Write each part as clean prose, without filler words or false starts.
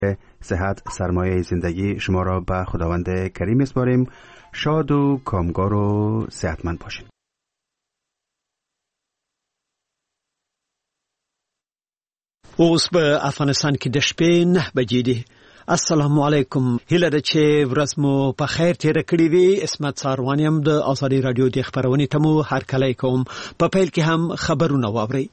صحت سرمایه زندگی شما را به خداوند کریم میسپاریم. شاد و کامگار و صحتمند باشید. اوس په افغانستان کې د شپې 9 بجې دي. السلام علیکم. هیله ده چې ورځ مو په خیر تیر کړی وي. اسمت ساروانیم د آزادی رادیو د خبرونې تمو هر کله کوم. په پیل کې هم خبرونه واوري.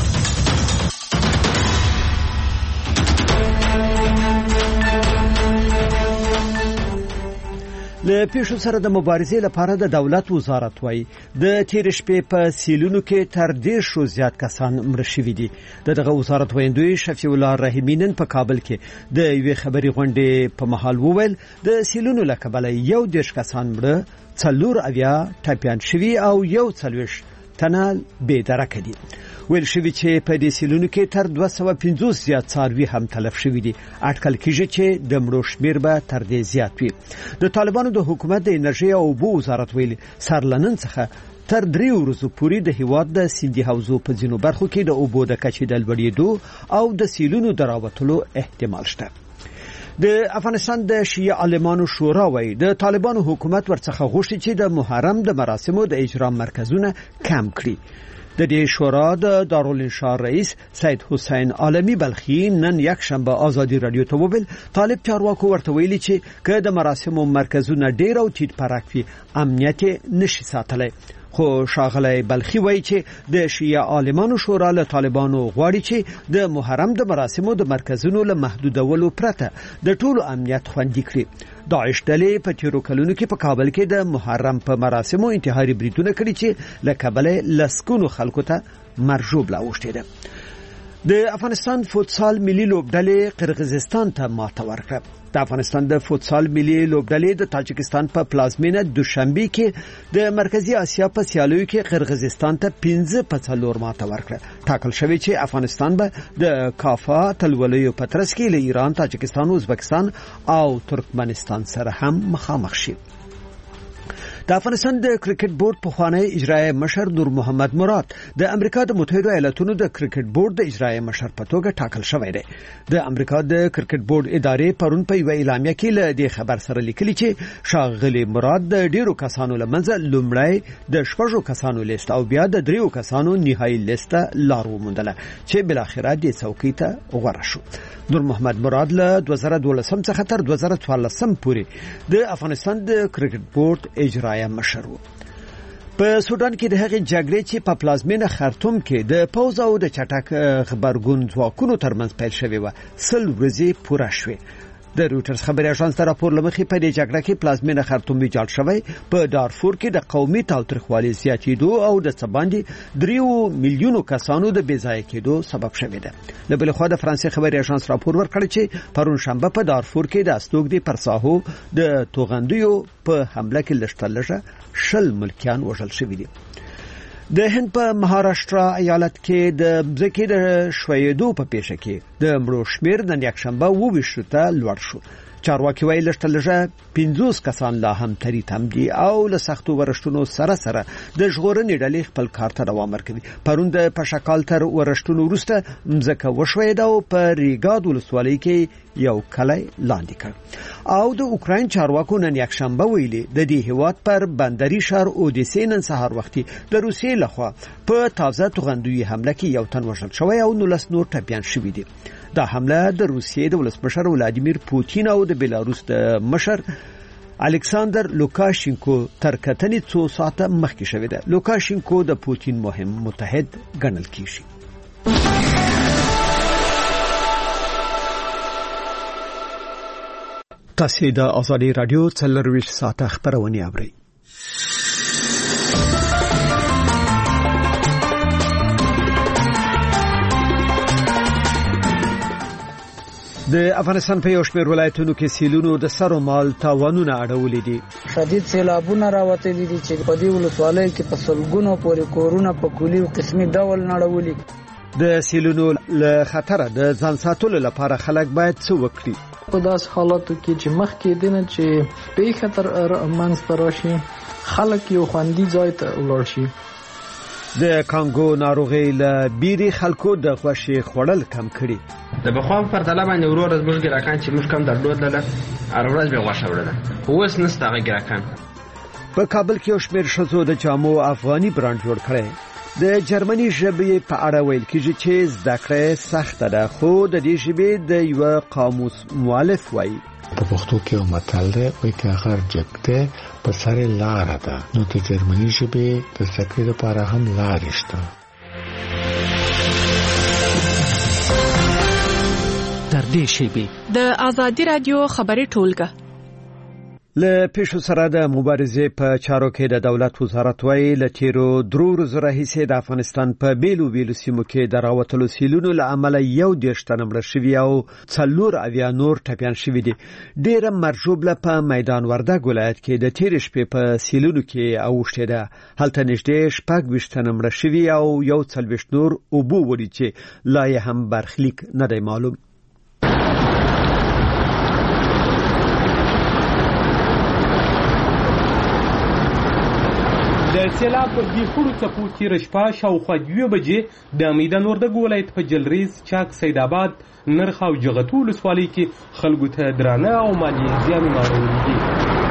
له پیښو سره د مبارزې لپاره د دولت وزارت وایي د تیر شپې په سیلونو کې تر 10 زیات کسان مړ شوي دي. دغه وزارت ویندوی شفیع الله رحیمینن په کابل کې د یوې خبري غونډې په محل وویل د سیلونو له کبله 11 کسان مړ، 4 ټپيان شوي او 41 تنه بې درکه دي. ویل شوی چې په دې سیلونو کې تر 250 زیات څاروي هم تلف شوي دي. اټکل کېږي چې د مړو شمیر به تر دې زیات وي. د طالبانو د حکومت د انرژي او اوبو وزارت ویلي سرلنن څخه تر 3 ورځې پورې د هیواد د سیندي حوزو په ځینو برخو کې د اوبو د کچې د لوړېدو او د سیلونو د راوتلو احتمال شته. د افغانستان د شیعه عالمانو شورا وایي د طالبانو حکومت ورڅخه غوښتي چې د محرم د مراسمو د اجرا مرکزونه کم کړي. د دې شورا د دارالانشا رئیس سید حسین عالمی بلخی نن یک شنبه آزادی رادیو ته وویل طالب چارواکو ورته ویلي چې که د مراسمو مرکزونه ډیر او تیت پرک وي امنیت نشي ساتلی. خو شاغلی بلخی وایي چې د شیعه عالمانو شورا له طالبانو غواړي چې د محرم د مراسمو د مرکزونو له محدودولو پرته د ټولو امنیت خوندي کړي. داعش ډلې په تیرو کلونو کې په کابل کې د محرم په مراسمو انتحاري بریدونه کړي چې له کابل لسکونو خلکو ته مرجوب لاوښتې ده. د افغانستان فوتسال ملي لوبډلې قرغیزستان ته ماته ورکړه. د افغانستان د فوتسال ملي لوبډلې د تاجکستان په پلازمینه دوشنبه کې د مرکزی اسیا په سیالیو کې قرغیزستان ته 15-4 ماته ورکړه. ټاکل شوی چې افغانستان به د کافا تلولیو په ترڅ کې له ایران، تاجکستان، ازبکستان او ترکمنستان سره هم مخامخ شي. د افغانستان د کرکټ بورډ پخوانی اجرایی مشر نور محمد مراد د امریکا د متحده ایالاتونو د کرکټ بورډ د اجرایی مشر په توګه ټاکل شوی دی. د امریکا د کرکټ بورډ ادارې پرون په یو اعلامیه کې له دې خبر سره لیکلي چې شاغلي مراد د ډیرو کسانو لمنځه لومړی د 6 کسانو لیست او بیا د 3 کسانو نهایی لیست لارو موندله چې بل اخر د څوکۍ ته غوړه شو. نور محمد مراد له 2012 څخه تر 2014 پورې د افغانستان د کرکټ بورډ اجرایی مشر و. په سودان کې د هغې جګړې چې په پلازمینه خرطوم کې د پوځ او د چټک خبرګون ځواکونو ترمنځ پیل شوې و 100 ورځې پوره شوې. د رويټرز خبري اژانس ته راپور لمخې په دې جګړه کې پلازمینه خرطوم ویجاړ شوی. په دارفور کې د قومي تاوتریخوالي زیاتېدو او د څباندې 3 میلیونو کسانو د بېځایه کېدو سبب شوی دی. له بل خوا د فرانسې خبري اژانس راپور ورکړ چې پرون شنبه په دارفور کې د استوګدي پر ساحو د توغندیو په حمله کې لږترلږه 20 ملکیان وژل شوي دي. د هند په مهاراشټرا ایالت کې د ځکه د شویدو په پیښه کې د مړو شمیر د یک شنبه 22 ته لوړ شو. چارواکي وایي لږترلږه 50 کسان لا هم تری تم دي او له سختو ورشتونو سره د ژغورنې ډلې خپل کار ته دوام ورکوي. پرون د پشکال تر ورشتونو وروسته مځکه وشویده او په ریګاد ولسوالۍ کې یو کلی لاندې کړ. او د اوکراین چارواکو نن یک شنبه ویلي د دې هیواد پر بندري شهر اودیسې نن سهار وختي د روسیې لخوا په تازه توغندوی حمله کې یو تن وژل شوی او 19 نور ټپيان شوي دي. دا حمله د روسیې د ولسمشر ولادیمیر پوتین او د بلاروس د مشر الکساندر لوکاشینکو تر کتنې 2 ساعته مخکې شوې ده. لوکاشینکو د پوتین مهم متحد ګڼل کیږي. تاسو د آزادی رادیو 24 ساعته خبرونه اورئ. د افغانستان په یو شمېر ولایتونو کې سیلونو د سر مال تاوانونه اړولې دي. شدید سیلابونه راوتلي دي چې په دې ولسوالۍ کې په سلګونو پورې کورونه په کلی او قسمي ډول نړولي. د سیلونو له خطر د ځان ساتلو لپاره خلک باید څه وکړي؟ په داس حالاتو کې چې مخکې دنه چې په خطر منځ راشي خلک یو خوندي ځای ته ولاړ شي. د کانګو ناروغي له بیري خلکو د غوښې خوړل کم کړي. د بخوا په پرتله باندې ورور زموږ ګراکان چې موږ کم درلود لره هر ورځ به غوښه وړله، اوس نشته هغه ګراکان. په کابل کې یو شمېر ښځو د جامو افغاني برانډ جوړ کړی. د جرمني ژبې په اړه ویل کېږي چې زده کړه سخته ده، خو د دې ژبې د یو قاموس مؤلف وایي په پښتو کې یو متل دی وایي که غر جګ په سر لاره ده، نو د جرمني ژبې د زده کړې لپاره هم لارې شته. تر دې شیبې د آزادي رادیو خبري ټولګه له پیښو سره د مبارزې په چارو کې د دولت وزارت وایي له تیرو 3 ورځو راهیسې د افغانستان په بیلو سیمو کې د راوتلو سیلونو له امله 11 تنه مړه شوي او 4 نور ټپیان شوي دي. ډېره مرجوبله په میدان وردګ ولایت کې د تیر شپې په سیلونو کې اوښتې ده. هلته نږدې 26 تنه مړه شوي او 40 نور اوبو وړي چې لا یې هم برخلیک نه دی معلوم. د سیلاب په بیخورو څپو تېره شپه شاوخوا 2 بجې د میدان وردګ ولایت په جلریز، چاک، سید آباد، نرخ او جغتو ولسوالۍ کې خلکو ته درانه او مالي زیانونه اړولي دي.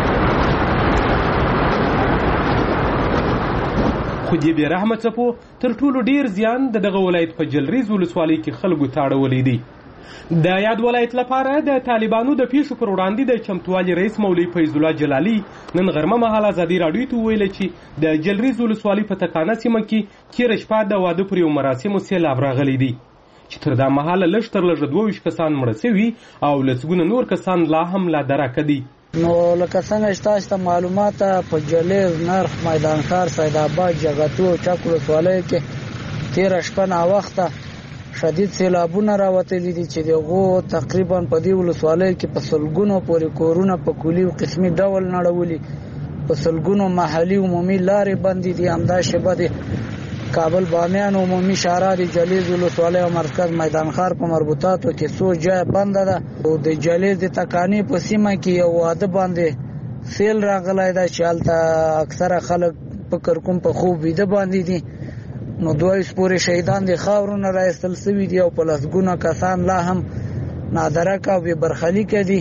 خو دې بې رحمه څپو تر ټولو ډېر زیان دغه ولایت په جلریز ولسوالۍ کې خلکو ته اړولی دی. د یاد ولایت لپاره د طالبانو د پیښو پر وړاندې د چمتووالي رئیس مولوي فیض الله جلالي نن غرمه مهال ازادي راډیو ته وویل چې د جلریز ولسوالۍ په تکانه سیمه کې تېره شپه د واده پر یو مراسمو سیلاب راغلی دی چې تر دا مهاله لږ تر لږه 22 کسان مړه شوي او لسګونه نور کسان لا هم لا درکه دي. نو لکه څنګه چې تاسو ته معلومات په جلیز، نرخ، میدان ښار، سید آباد، جغتو او چاک ولسوالۍ کې تېره شپه ناوخته شدید سیلابونه راوتلي دي چې دغه تقریبا په دې ولسوالۍ کې په سلګونو پورې کورونه په کلي او قسمي ډول نړولي، په سلګونو محلي عمومي لارې بندې دي. همدا شپه د کابل بامیان عمومي شارع د جلیز ولسوالۍ او مرکز میدان ښار په مربوطاتو کې څو ځای بنده ده او د جلیز د تکانی په سیمه کې یو واده باندې سیل راغلی ده چې هلته اکثره خلک فکر کوم په خوب ویده باندې دي. نو 22 پورې شهیدان د خاورونو راایستل شوي دي او په لسګونه کسان لا هم نادرک او بې برخلیکه دي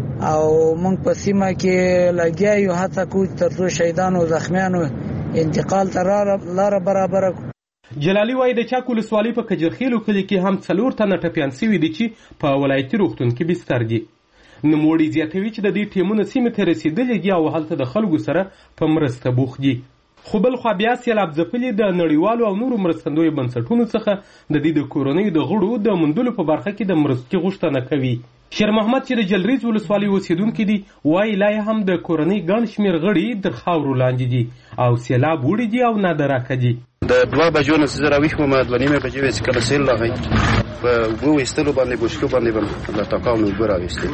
او موږ په سیمه کې لګیا یو هڅه کوو تر څو شهیدانو او زخمیانو انتقال ته لاره برابره کړو. جلالي وایي د چاک ولسوالۍ په کجرخیلو کلي کې هم 4 تنه ټپیان شوي دي چې په ولایتي روغتون کې بستر دي. نوموړي زیاتوي چې د دې ټیمونه سیمې ته رسېدلي دي او هلته د خلکو سره په مرسته بوخت دي. خو بل خوا بیا سیلاب ځپلي د نړیوالو او نورو مرستندویو بنسټونو څخه د دې د کورنیو د غړو د موندلو په برخه کې د مرستې غوښتنه کوي. شیر محمد چې د جلریز ولسوالۍ اوسیدونکي دي وایي لا یې هم د کورنۍ ګڼ شمېر غړي تر خاورو لاندې دي او سیلاب وړي دي او نادرکه دي. د 2 بجو نه زه راویښ وم، 2:30 بجې وې چې کله سیل راغی په اوبو ویستلو باندې بوشکو باندې له ټاکاو نه اوبه راویستې.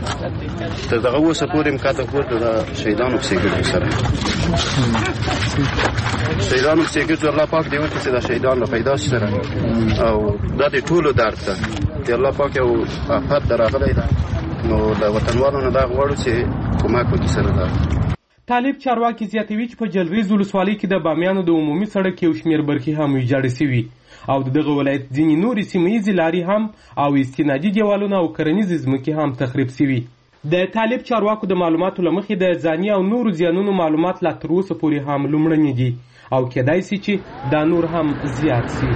تر دغه اوسه پورې مکاته کور د شهیدانو پسې ګرځو سره شهیدانو پسې ګرځو. الله پاک دې وکړي چې دا شهیدان را پیدا شي سره او دا د ټولو درد ده چې الله پاک یو آفت راغلی ده نو د وطنوالو نه دا غواړو چې کومک وکړي سره ده. طالب چارواکي زیاتوي چې په جلریز ولسوالۍ کې د بامیانو د عمومي سړک یو شمېر برخې هم ویجاړې شوي او دغه ولایت ځینې نورې سیمه ییزې لارې هم او استنادي دیوالونه او کرنیزې ځمکې هم تخریب شوي. د طالب چارواکو د معلوماتو له مخې د ځاني او نورو زیانونو معلومات لا تر اوسه پورې هم لومړني دي او کېدای شي چې دا نور هم زیات شي.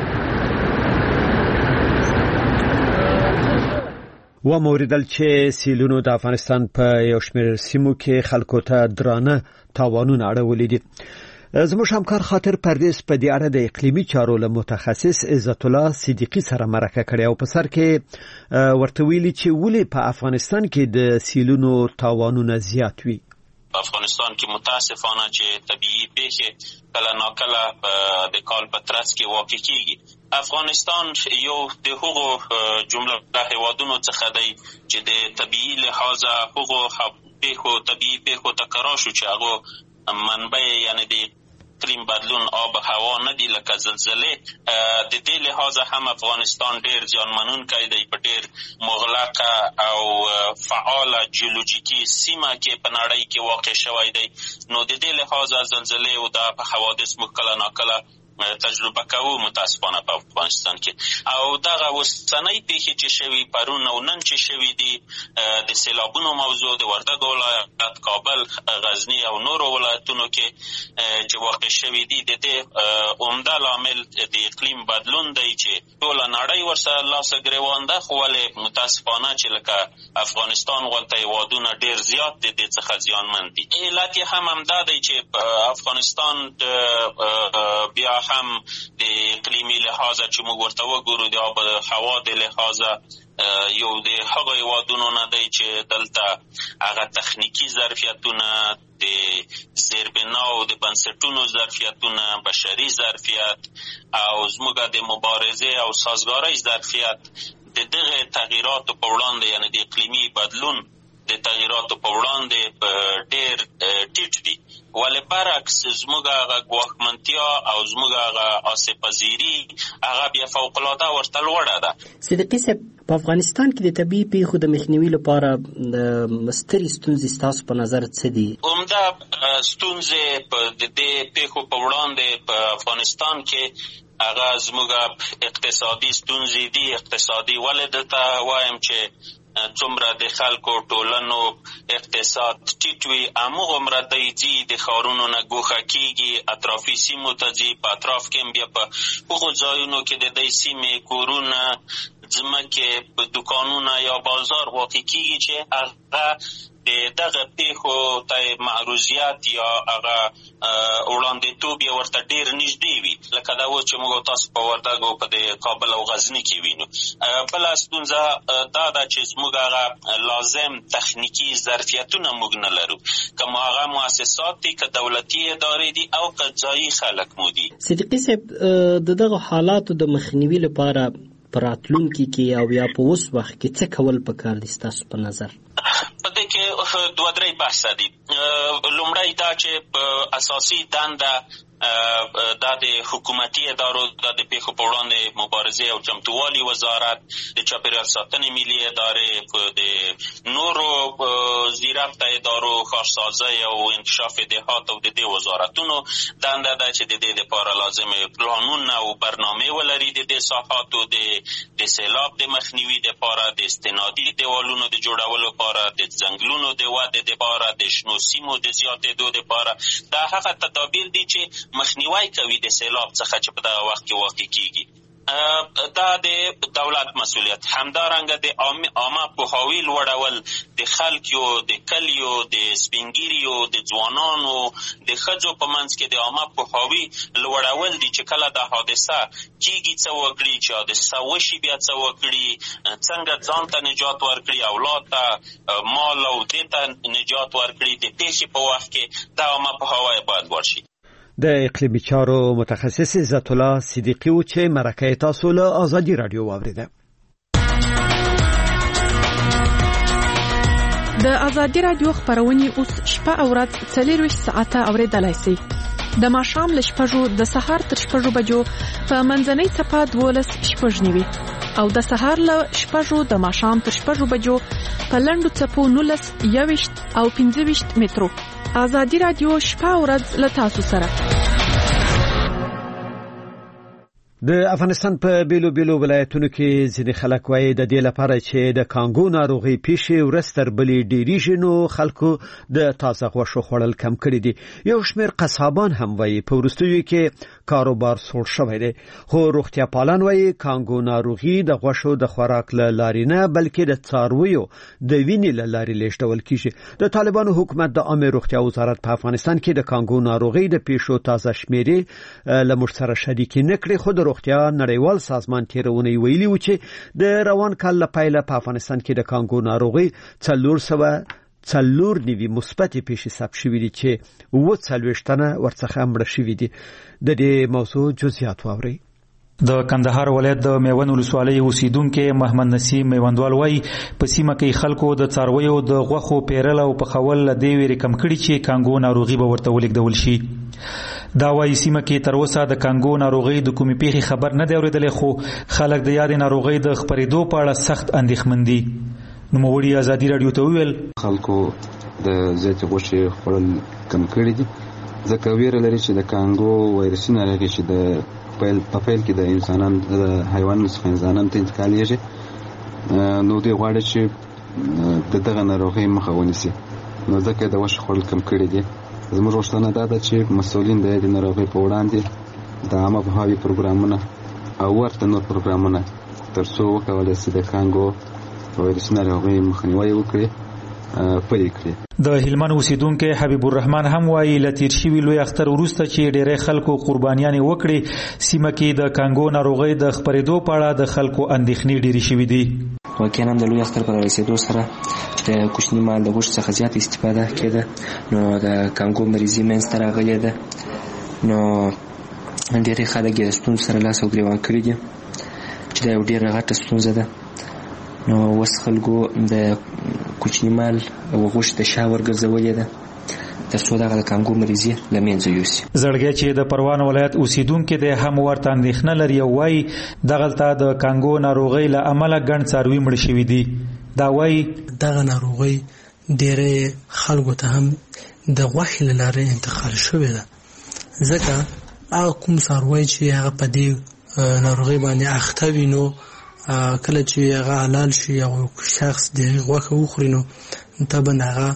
و موریدل چې سیلونو د افغانستان په یو شمېر سیمو کې خلکو ته درانه تاوانونه اړولي دي. زموږ همکار خاطر پردیس په دې اړه د اقلیمي چارو له متخصص عزت الله صدیقي سره مرکه کړې او په سر کې ورته ویلي چې ولې په افغانستان کې د سیلونو تاوانونه زیات وي. په افغانستان کې متاسفانه چې طبيعي پیښې کله ناکله د کال په ترڅ کې واقع کیږي. افغانستان یو د هغو جمله هیوادونو څخه دی چې د طبيعي لحاظه هغو طبيعي پیښو تکرار شو چې هغه منبع یعنی د اقلیم بدلون آب هوا نه دی لکه زلزله. د دې لحاظه هم افغانستان ډیر زیانمنونکی دی په ډیر مغلقه او فعاله جیولوژیکي سیمه کې په نړۍ کې واقع شوی دی. نو د دې لحاظه زلزله او د حوادث مو کله ناکله تجربه کوو متاسفانه په افغانستان کې. او دغه اوسنۍ پیښې چې شوي پرون او نن چې شوي دي د سیلابونو موضوع د وردګو ولایت، کابل، غزني او نورو ولایتونو کې چې واقع شوي دي، د دې عمده لامل د اقلیم بدلون دی چې ټوله نړۍ ورسره لاس ګریوان ده. خو ولې متاسفانه چې لکه افغانستان غونته هېوادونه ډېر زیات د دې څخه زیانمن دي. علت یې هم همدا دی چې افغانستان بیا هم د اقلیمي لحاظه چې موږ ورته وګورو د آب هوا د لحاظه یو د هغو هېوادونو نه دی چې دلته هغه تخنیکي ظرفیتونه، د زیربنا او د بنسټونو ظرفیتونه، بشري ظرفیت او زموږ د مبارزې او سازګارۍ ظرفیت د دغه تغییراتو په وړاندې، یعنې د اقلیمي بدلون د تغییراتو په وړاندې ډېر ټیټ دي. ولې برعکس زموږ هغه ګواښمنتیا او زموږ هغه آسیب‌پذیري هغه بیا فوق‌العاده ورته لوړه ده. صدیقي صاحب، په افغانستان کې د طبیعي پیښو د مخنیوي لپاره سترې ستونزې ستاسو په نظر څه دي؟ عمده ستونزې د دې پیښو په وړاندې په افغانستان کې هغه زموږ اقتصادي ستونزې دي. اقتصادي ولې دلته وایم چې څومره د خلکو ټولنو اقتصاد ټیټ وي، هماغومره دی ځي د ښارونو نه ګوښه کېږي، اطرافي سیمو ته ځي. په اطراف کې هم بیا په هغو ځایونو کې د دې سیمې کورونه، ځمکې، دکانونه یا بازار واقع کېږي چې هغه د دغه پیښو ته معروضیت یا هغه وړاندېتوب یې ورته ډېر نږدې وي، لکه دا اوس چې موږ تاسو په وردګو په د کابل او غزني کې وینو. بله ستونزه دا ده چې زموږ هغه لازم تخنیکي ظرفیتونه موږ نه لرو، که مو هغه مؤسسات دي، که دولتي ادارې دي او که ځایي خلک مو دي. صدیقي صاحب، د دغه حالاتو د مخنیوي لپاره په راتلونکي کې او یا په اوس وخت کې څه کول پکار دي ستاسو په نظر؟ په دې کې دوه درې بحثه دي. لومړی دا چې اساسي دنده دا د حکومتي ادارو، دا د پیښو په وړاندې مبارزې او چمتووالي وزارت، د چاپېریال ساتنې ملي ادارې، د نورو زیربطه ادارو، ښارسازۍ او انکشاف دهات او د دې وزارتونو دنده ده چې د دې لپاره لازم پلانونه او برنامې ولري د دې ساحاتو د سیلاب د مخنیوي لپاره، د استنادي دیوالونو د جوړولو لپاره، د ځنګلونو د ودې لپاره، د شنو سیمو د زیاتېدو لپاره. دا هغه تدابیر دي چې مخنیوی کوي د سیلاب څخه چې په دغه وخت کې واقع کېږي. دا د دولت مسؤلیت. همدارنګه د عامه پوهاوي لوړول، د خلکو، د کلیو، د سپینګیریو، د ځوانانو، د ښځو په منځ کې د عامه پوهاوي لوړول دي چې کله د حادثه کېږي څه وکړي، چې حادثه وشي بیا څه وکړي، څنګه ځان ته نجات ورکړي، اولاد ته، مال او دې ته نجات ورکړي. د پیښې په وخت کې دا عامه پوهاوی باید لوړ شي. د اقلیمي چارو متخصص عزت الله صدیقی و چې مرکه تاسو له آزادی رادیو واوریده. د آزادی رادیو خبرونه اوس شپه او ورځ 24 ساعته اوریدلای شئ. د ماښام له 6 د سهار تر 6 بجو په منځنۍ څپه 12:09 او د سهار له 6 د ماښام تر 6 بجو په لنډو څپو 19 او 15 مترو. آزادی رادیو شپه او ورځ له تاسو سره. د افغانستان په بیلو بیلو ولایتونو کې ځینې خلک وایي د دې لپاره چې د کانګو ناروغي پیښې ورځ تر بلې ډېریږي نو خلکو د تازه غوښو خوړل کم کړي دي. یو شمېر قصابان هم وایي په وروستیو کې کاروبار سوړ شوی دی، خو روغتیا پالان وایي کانګو ناروغي د غوښو د خوراک له لارې نه بلکې د څارویو د وینې له لارې لیږدول کیږي. د طالبانو حکومت د عامه روغتیا وزارت په افغانستان کې د کانګو ناروغي د پیښو تازه شمیرې له موږ سره شریکې نه کړې، خو د روغتیا نړیوال سازمان تیرونه ویلي و چې د روان کال له پیله په افغانستان کې د کانګو ناروغي 400 نوي مثبت پیښې ثبت شوې دي چې 40 تنه ورڅخه مړه شوي دي. د دې موضوع جزئیات واورئ. د کندهار ولایت د میوند ولسوالۍ اوسیدونکو محمد نسیم میوندوال وایي په سیمه کې خلکو د څارویو د غوښو پیرل او پخول د ویری کم کړي چې کانګو ناروغي به ورته ولیکدول شي. دا وایي سیمه کې تر اوسه د کانګو ناروغي د کومې پیښې خبر نه دی اورېدلی، خو خلک د یادې ناروغۍ د خپرېدو په اړه سخت اندېښمن دي. نوموړي ازادي رادیو ته وویل خلکو د زیاتې غوښې خوړل کم کړي دي ځکه ویره لري چې د کانګو وایرسي ناروغي چې په پیل کې د انسانانو د حیواناتو څخه انسانانو ته انتقالېږي، نو دوی غواړي چې د دغه ناروغۍ مخه ونیسي، نو ځکه د غوښې خوړل کم کړي دي. زموږ غوښتنه دا ده چې مسؤلین د دې ناروغۍ په وړاندې د عامه پوهاوي پروګرامونه او ورته نور پروګرامونه تر څو وکولای شي د کانګو وایرسي ناروغۍ مخنیوی وکړي پلي کړي. د هلمند اوسیدونکو حبیب الرحمن هم وایي له تیر شوي لوی اختر وروسته چې ډېری خلکو قربانیانې وکړي، سیمه کې د کانګو ناروغۍ د خپرېدو په اړه د خلکو اندېښنې ډېرې شوي دي. واقعا هم د لوی اختر پر رسېدو سره د کوچني مال د غوښې څخه زیات استفاده کېده، نو د کانګو مریضي منځته راغلې ده، نو ډېری خلک یې ستونزو سره لاس او ګرېوان کړي دي چې دا یو ډېره غټه ستونزه ده. نو اوس خلکو د کوچني مال او غوښې د شا ورګرځولې ده تر څو دغه د کانګو مریضي له منځه یوسي. زړګی چې د پروان ولایت اوسیدونکي دی هم ورته اندېښنه لري او وایي دغلته د کانګو ناروغۍ له امله ګڼ څاروي مړه شوي دي. دا وایي دغه ناروغۍ ډېری خلکو ته هم د غوښې له لارې انتقال شوې ده، ځکه هغه کوم څاروی چې هغه په دې ناروغۍ باندې اخته وي، نو کله چې هغه حلال شي او شخص د غوښه وخوري، نو طبعا هغه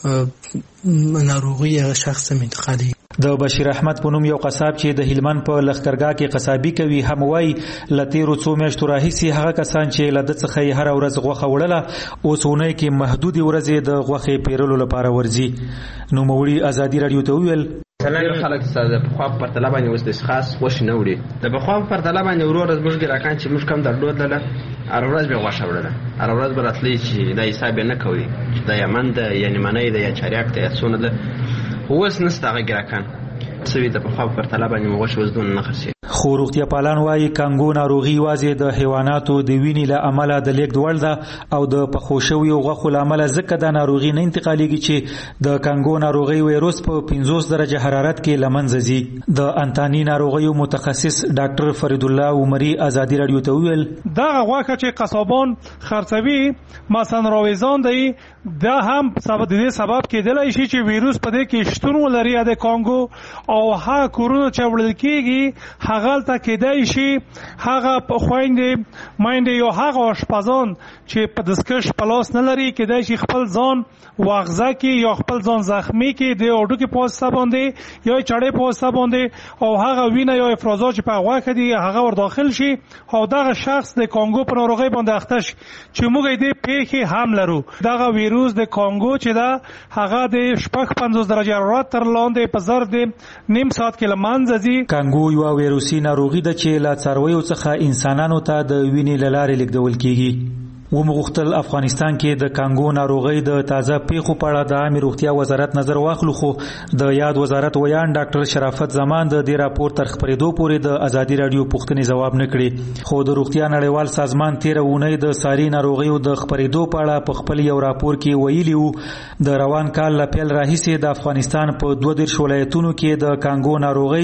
ناروغي هغه شخص ته انتقالي. د بشیر احمد په نوم یو قصاب چې د هلمند په لښکرګاه کې قصابي کوي هم وایي له تیرو څو میاشتو راهیسې هغه کسان چې له ده څخه یې هره ورځ غوښه وړله اوس اونۍ کې محدودې ورځې د غوښې پیرلو لپاره ورځي. نوموړي ازادي راډیو ته وویل ډېر خلک د پخوا په پرتله باندې اوس د خاص غوښې نه وړي. د پخوا په پرتله باندې ورو ورځ موږ ګراکان چې موږ کم درلودله هره ورځ به غوښه وړله، هره ورځ به راتلی چې دا حساب یې نه کوي چې دا یمن ده یا نیمنۍ ده یا چاریک ده یا څونه ده. اوس نسته هغه ګراکان سوي د پخوا په پرتله باندې مو غوښې اوس دونه نه خرڅېږي. خو روغتیا پالان وایي کانګو ناروغي یوازې د حیواناتو د وینې له امله د لیږد وړ ده او د پخو شویو غوښو له امله ځکه دا ناروغي نه انتقالېږي چې د کانګو ناروغۍ ویروس په 50 درجه حرارت کې له منځه ځي. د انتاني ناروغیو متخصص ډاکټر فرید الله عمري ازادي راډیو ته وویل دغه غوښه چې قصابان خرڅوي مثلا راویزان دی، دا هم د دې سبب کېدلی شي چې ویروس په دې کې شتون ولري د کانګو، او هغه کورونه چې وړل کېږي هغه ته کېدای شي هغه خویندې میندې یا هغه آشپزان چې په دستکش په لاس نه لري کېدای شي خپل ځان واغزه کې یا خپل ځان زخمي کې د هډوکي په واسطه باندې یا چړې په واسطه باندې او هغه وینه یا افرازات چې په غوښه دي هغه ور داخل شي او دغه شخص د کانګو په ناروغۍ باندې اخته شي چې موږ دې پیښې هم لرو. دغه ویروس د کانګو چې دا هغه د 50 درجه حرارت تر لاندې په ظرف د نیم ساعت کې له منځه ځي. کانګو یو ویروسي ناروغي ده چې له څارویو څخه انسانانو ته د وینې له لارې لیږدول کیږي. ومغوښتل افغانستان کې د کانګو ناروغۍ د تازه پیښو په اړه د عامه روغتیا وزارت نظر واخلو، خو د یاد وزارت ویان ډاکټر شرافت زمان د دې راپور تر خپرېدو پورې د ازادي راډیو پوښتنې ځواب نه کړي. خو د روغتیا نړیوال سازمان 13 اونۍ د ساري ناروغیو د خپرېدو په اړه په خپل یو راپور کې ویلي وو د روان کال له پیل راهیسې د افغانستان په 22 ولایتونو کې د کانګو ناروغۍ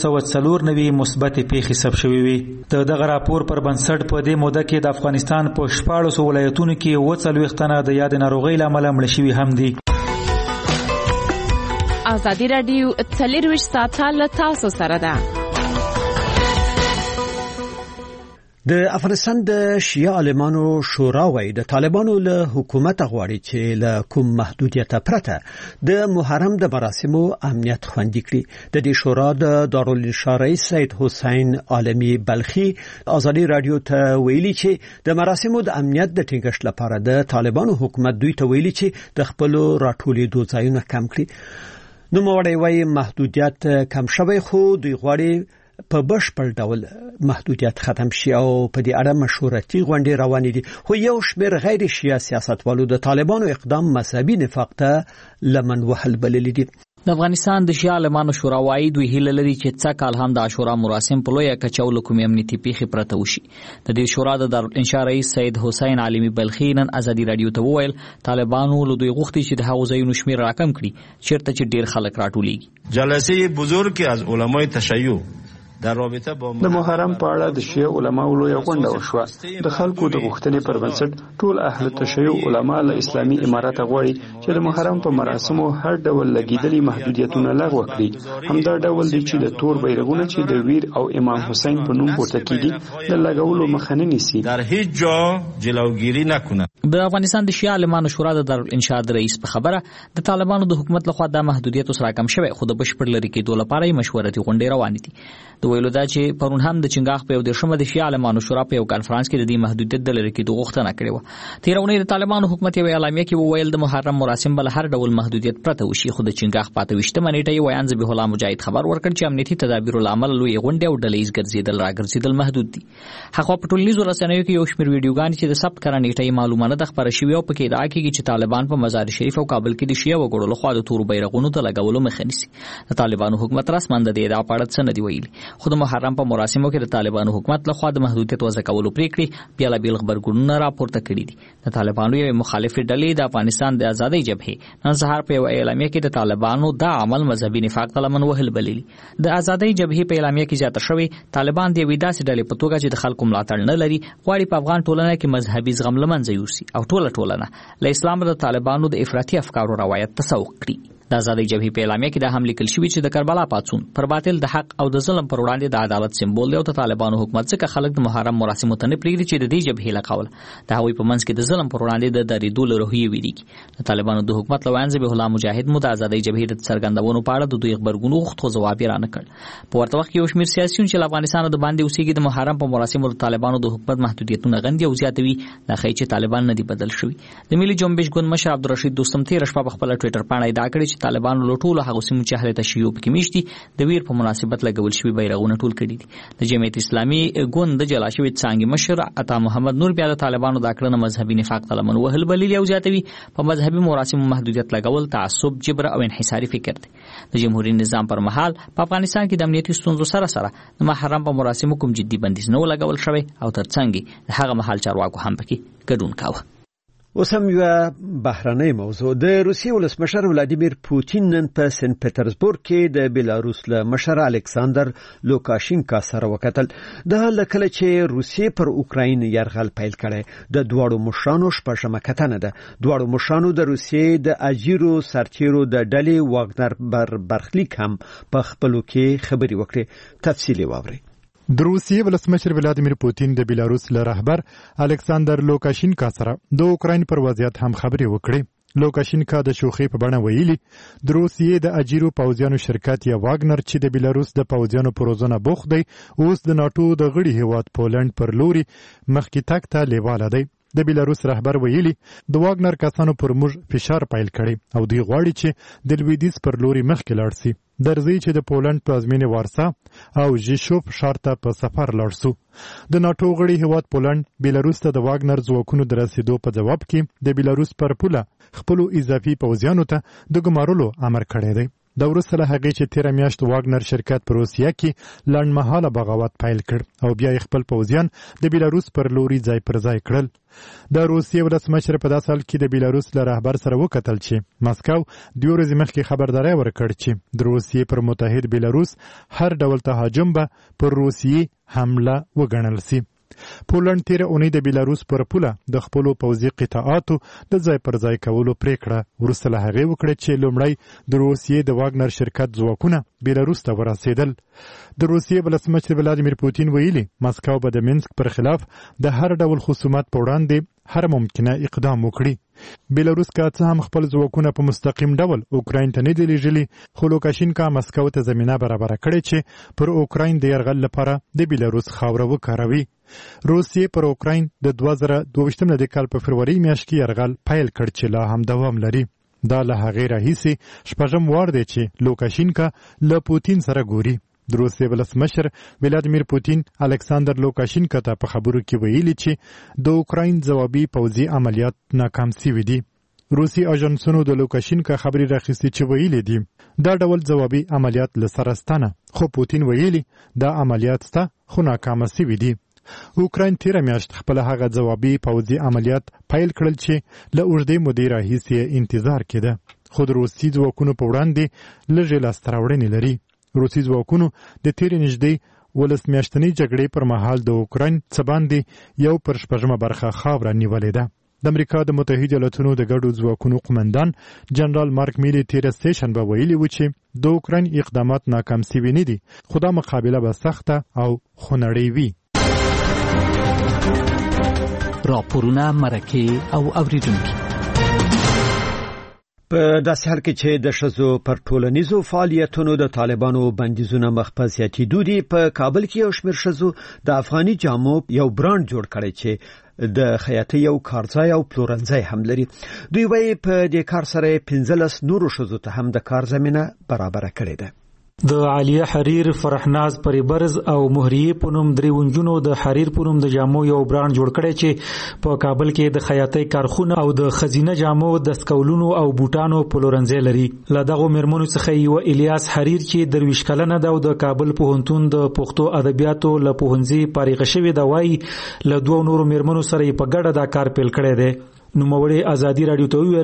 494 مثبت پیښې ثبت شوې وي. دغه راپور پر بنسټ په دې موده کې د افغانستان په 14 ولایتونو کې 40 تنه د یاد ناروغۍ له امله مړه شوي هم دي. ازادي راډیو 24 ساعته له تاسو سره ده. د افغانستان د شیعه عالمانو شورا وايي د طالبانو له حکومت غواړي چې له کوم محدودیت پرته د محرم د مراسمو امنیت خوندي کړي. د دې شورا د دارالانشا رئیس سید حسین عالمی بلخي ازادي رادیو ته ویلي چې د مراسمو د امنیت د ټینګښت لپاره د طالبانو حکومت دوی ته ویلي چې د خپل راټولېدو ځایونه کم کړي. نو موړی وايي محدودیت کم شوی خو دوی غواړي په بشپړ ډول محدودیت ختم شي او په دې اړه مشورتي غونډې روانې دي. خو یو شمېر غیر شیعه سیاستوالو د طالبانو اقدام مذهبي نفاق ته لمن وهل بللي دي. د افغانستان د شیعه عالمانو شورا وايي دوی هیله لري چې څه کال هم د عاشورا مراسم په لویه کچه له کومې امنیتي پیښې پرته وشي. د دې شورا د دارالانشا رئیس سید حسین عالمی بلخي نن ازادي رادیو ته وویل طالبانو له دوی غوښتي چې د هغو ځایونو شمېر راکم کړي چیرته چې ډیر خلک راټولیږي. جلسه بزرگ از علمای تشیع د محرم په اړه د شیعه علماو لویه غونډه وشوه. د خلکو د غوښتنې پر بنسټ ټول اهل تشیع علما له اسلامي امارت غواړي چې د محرم په مراسمو هر ډول لګیدلي محدودیتونه لغوه کړي. همدا ډول دی چې د تور بیرغونه چې د ویر او امام حسین په نوم پورته کیږي د لګولو مخه نه نیسي. در هیچ جا جلوگیری نکنه. د افغانستان د شیعه عالمانو شورا د دارالانشاء رئیس په خبره د طالبانو د حکومت لخوا د محدودیت سره کم شوی، خو د بشپړ لري کېدو لپاره مشورتي غونډې روانې دي. د ویلو دا چې پرون هم د چنګاخ په 13مه د شیعه عالمانو شورا په یو کانفرنس کې د دې محدودیت د لري کېدو غوښتنه کړې و. تیرونه د طالبانو حکومت یو اعلامیه کې وویل د محرم مراسم بل هر ډول محدودیت پرته وشي، خو د چنګاخ پاتې وشته منېټه یو بیان ذبیح الله مجاهد خبر ورکړ چې امنیتي تدابیر العمل لوی غونډې او ډلېز ګرځیدل راګرځیدل محدود دي. هغه په ټولنیزو رسنیو کې یو شمېر ویډیوګان چې د ثبت کړه نیټه معلومانه د خبره شوی او په کې ادعا کیږي چې طالبان په مزار شریف او کابل کې د شیعه وګړو لخوا د تور بیرغونو ته لګولو مخه نیسي. د طالبانو حکومت رسماً د دې ادعا په اړه څه نه دی ویلي، خو د محرم په مراسمو کې د طالبانو حکومت لخوا د محدودیت وضع کولو پریکړې بیلابیل خبرګونونه راپورته کړي دي. د طالبانو یو مخالفې ډلې د افغانستان د ازادۍ جبهې نن سهار په یو اعلامیه کې د طالبانو دا عمل مذهبي نفاق ته لمن وهل بللي. د ازادۍ جبهې په اعلامیه کې زیاته شوی طالبان د یوې داسې ډلې په توګه چې د خلکو ملاتړ نه لري غواړي په افغان ټولنه کې مذهبي زغم له منځه یوسي او ټوله ټولنه له اسلام د طالبانو د افراطي افکارو روایت تسوق کړي. د ازادۍ جبهې په اعلامیه کې دا هم لیکل شوی چې د کربلا پاڅون پر باطل د حق او د ظلم پر وړاندې د عدالت سمبول دی او د طالبانو حکومت څخه خلک د محرم مراسمو ته نه پریږدي چې د دې جبهې له قوله د هغوی په منځ کې د ظلم پر وړاندې د درېدو له روحیې ویریږي. د طالبانو د حکومت له ویان ذبیح الله مجاهد مو د ازادۍ جبهې د څرګندونو په اړه د دوی خبرګون غوښتو ځواب یې رانه کړ. په ورته وخت کې یو شمېر سیاسیون چې افغانستان د باندې اوسېږي د محرم په مراسمو د طالبانو د حکومت محدودیتونه غندي او زیاتوي دا ښیي چې طالبان نه دي بدل شوي. د ملي جنبش ګوند مشر عبدالرشید دوستم تېره شپه په خپل ټویټر باندې ادعا کړې چې طالبانو له ټولو هغه سیمو چې اهل تشیع پکې میشتي د ویر په مناسبت لګول شوي بیرغونه ټول کړي دي. د جمعیت اسلامي ګوند د جلا شوي څانګې مشر عطا محمد نور بیا د طالبانو د کړنه مذهبي نفاق ته لمن وهل بللي او زیاتوي په مذهبي مراسمو محدودیت لګول تعصب، جبر او انحصاري فکر دی. د جمهوریت نظام پر مهال په افغانستان کې د امنیتي ستونزو سره د محرم په مراسمو کوم جدي بندیز نه لګول شوی او ترڅنګ هغه مهال چارواکو هم پکې ګډون کاوه. اوس هم یو بهرنۍ موضوع. د روسیې ولسمشر ولادیمیر پوتین نن په سن پټرزبورګ کې د بیلاروس له مشر الکساندر لوکاشینکا سره وکتل. دا لکه چې روسیې پر اوکراین یرغل پیل کړي. د دواړو مشرانو شپږمه کتنه ده. دواړو مشرانو د روسیې د اجیرو سرتیرو د ډلې واګنر برخلیک هم په خپلو کې خبري وکړي. تفصیلی واوري. د روسیې ولسمشر ولادیمیر پوتین د بیلاروس له رهبر الکساندر لوکاشینکا سره د اوکراین پر وضعیت هم خبرې وکړې. لوکاشینکا د شوخي په بڼه ویلي د روسیې د اجیرو پوځیانو شرکت یا واګنر چې د بیلاروس د پوځیانو پر روزنه بوخت دی اوس د ناتو د غړي هیواد پولند پر لوري مخکې تګ ته لیواله دی. د بیلاروس رهبر ویلي د واګنر کسانو پر موږ فشار پیل کړي او دوی غواړي چې د لویدیځ پر لوري مخکې لاړ شي. درځي چې د پولند پلازمینې وارسا او ژیشوف ښار ته په سفر لاړ شو. د ناتو غړي هیواد پولند بیلاروس ته د واګنر ځواکونو د رسیدو په جواب کې د بیلاروس پر پوله خپلو اضافي پوځیانو ته د ګمارلو امر کړی دی. د وروسته له هغې چې تېره میاشت واګنر شرکت په روسیه کې لنډمهاله بغاوت پیل کړ او بیا یې خپل پوځیان د بیلاروس پر لوري ځای پر ځای کړل. د روسیې ولسمشر په داسې حال کې د بیلاروس له رهبر سره وکتل چې مسکو 2 ورځې مخکې خبرداری ورکړ چې د روسیې پر متحد بیلاروس هر ډول تهاجم به پر روسیې حمله وګڼل شي. پولند تیره اونۍ د بیلاروس پر پوله د خپلو پوځي قطعاتو د ځای پر ځای کولو پریکړه وروسته له هغې وکړه چې لومړی د روسیې د واګنر شرکت ځواکونه بیلاروس ته ورسېدل. د روسیې ولسمشر ولادیمیر پوتین ویلي مسکو به د مینسک پر خلاف د هر ډول خصومت په وړاندې هر ممکنه اقدام وکړي. بیلاروس که څه هم خپل ځواکونه په مستقیم ډول اوکراین ته نه دي لیږلي خو لوکاشینکا مسکو ته زمینه برابره کړې چې پر اوکراین د یرغل لپاره د بیلاروس خاوره وکاروي. روسیې پر اوکراین د 2022 کال په فروری میاشت کې یرغل پیل کړ چې لا هم دوام لري. دا له هغې راهیسې شپږم وار دی چې لوکاشینکا له پوتین سره ګوري. د روسیې ولسمشر ولادیمیر پوتین الکساندر لوکاشینکا ته په خبرو کې ویلي چې د اوکراین ځوابي پوځي عملیات ناکام شوي دي. روسي اژانسونو د لوکاشینکا خبري راخیستي چې ویلي دي دا ډول ځوابي عملیات له سره ستنه، خو پوتین ویلي دا عملیات سته خو ناکامه شوي دي. اوکراین تیره میاشت خپل هغه ځوابي پوځي عملیات پیل کړل چې له اوږدې مودې راهیسې انتظار کېده، خو د روسي ځواکونو په وړاندې لږې لاسته راوړنې لري. روسي ځواکونو د تیرې نږدې ولس میاشتنی جګړې پر مهال د اوکراین څه باندې یو پر شپږمه برخه خاوره نیولې ده. د امریکا د متحده ایالاتونو د ګډو ځواکونو قومندان جنرال مارک میلی تیر سټیشن به ویلي و چې د اوکراین اقدامات ناکام سوي نه دي، خو دا مقابله به سخته او خونړۍ وي. راپورونه، مرکې او اوریدونکي په داسې حال کې چې د ښځو پر ټولنیزو فعالیتونو د طالبانو بندیزونه مخ په زیاتېدو دي، په کابل کې یو شمېر ښځو د افغاني جامو یو برانډ جوړ کړی چې د خیاطۍ او کارځای او پلورنځای هم لري. دوی وايي په دې کار سره 15 نورو ښځو ته هم د کار زمینه برابره کړې ده. د عالیه حریر، فرحناز پریبرز او مهریه پونم درې ونجونو د حریر پونم د جامو یو برانډ جوړ کړی چې په کابل کې د خیاطۍ کارخونه او د خزینه جامو د سکولونو او بوټانو پلورنځای لري. له دغه مرمنو څخه یو الیاس حریر چې درویش کلنه ده او د کابل پوهنتون د پښتو ادبیاتو له پوهنځي فارغ شوی دی، وایي له دوه نورو مرمنو سره په ګډه دا کار پیل کړی دی. نوموړی ازادي رادیو ته ویل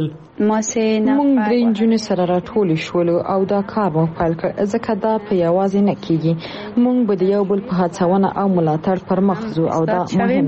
مونږ درې نجونې سره راټولې شولو او دا کار مو پیل کړ، ځکه دا په یوازې نه کیږي، مونږ به د یو بل په هڅونه او ملاتړ پر مخ ځو او دا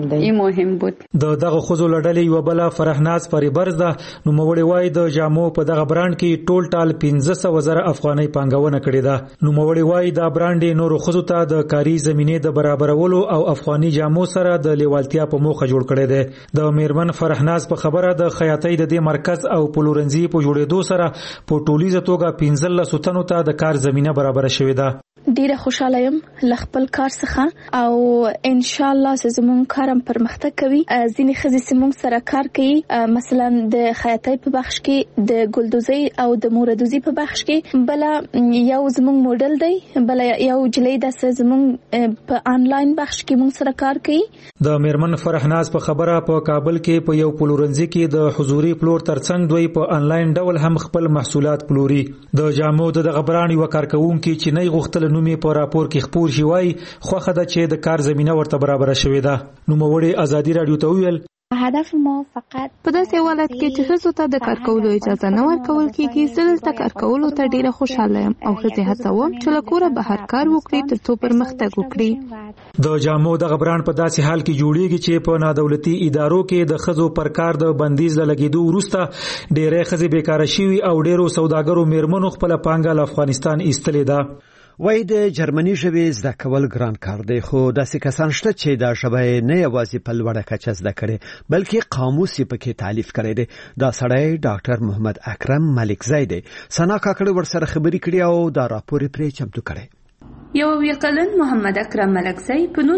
مهم بود. د دغه ښځو له ډلې یوه بله فرحناز پریبرز ده. نوموړی وایي د جامو په دغه برانډ کې ټول ټال 15,000 افغانۍ پانګونه کړې ده. نوموړی وایي دا برانډ نورو ښځو ته د کاري زمینې د برابرولو او افغاني جامو سره د لیوالتیا په موخه جوړ کړی دی. د میرمن فرحناز په خبره د خیاطۍ د دې مرکز او پلورنځي په جوړېدو سره په ټولیزه توګه 15 تنو ته د کار زمینه برابر شوې ده. ډیره خوشاله یم له خپل کار څخه او ان شاء الله زموږ کارم پرمختګ کوي. ځینې ښځې زموږ سره کار کوي، مثلا د خیاطۍ په بخش کې، د ګلدوزۍ او د موردوزۍ په بخش کې. بل یو زموږ موډل دی، بل یو جلۍ د زموږ په آنلاین بخش کې موږ سره کار کوي. د میرمن فرحناز په خبره په کابل کې په یو پلورنځي کې د حضوري پلور ترڅنګ دوی په آنلاین ډول هم خپل محصولات پلوري. د جامو دغه برانډ یو کارکونکي چې نه غوښتل نومي په راپور کې خپور شي، وایي خوخه ده چې د کار زمینه ورته برابر شوې ده. نوموړی ازادي رادیو ته ویل هدف ما فقط په داسې حالت کې چې ښځو ته د کار کولو اجازه نه ورکول کیږي، زه دلته کار کولو ته ډیره خوشاله یم او ښځې هڅوم چې له کوره بهر کار وکړي ترڅو پرمختګ وکړي. د جامو دغه برانډ په داسې حال کې جوړیږي چې په نادولتي ادارو کې د ښځو پر کار د بندیز لګیدو وروسته ډیرې ښځې بیکاره شوي او ډیرو سوداګرو میرمنو خپل پانګه له افغانستان ایستلې ده. وای د جرمني ژبې زده کول ګران کار دی، خو داسې کسان شته چې دا ژبه نه یوازې په لوړه کچه زده کړي بلکې قاموس یې پکې تالیف کړی دی. دا سړی ډاکټر محمد اکرم ملکزی دی. سنا کاکړ ورسره خبرې کړې او دا راپور پرې چمتو کړی. یو ویقلن محمد اکرم ملکزی په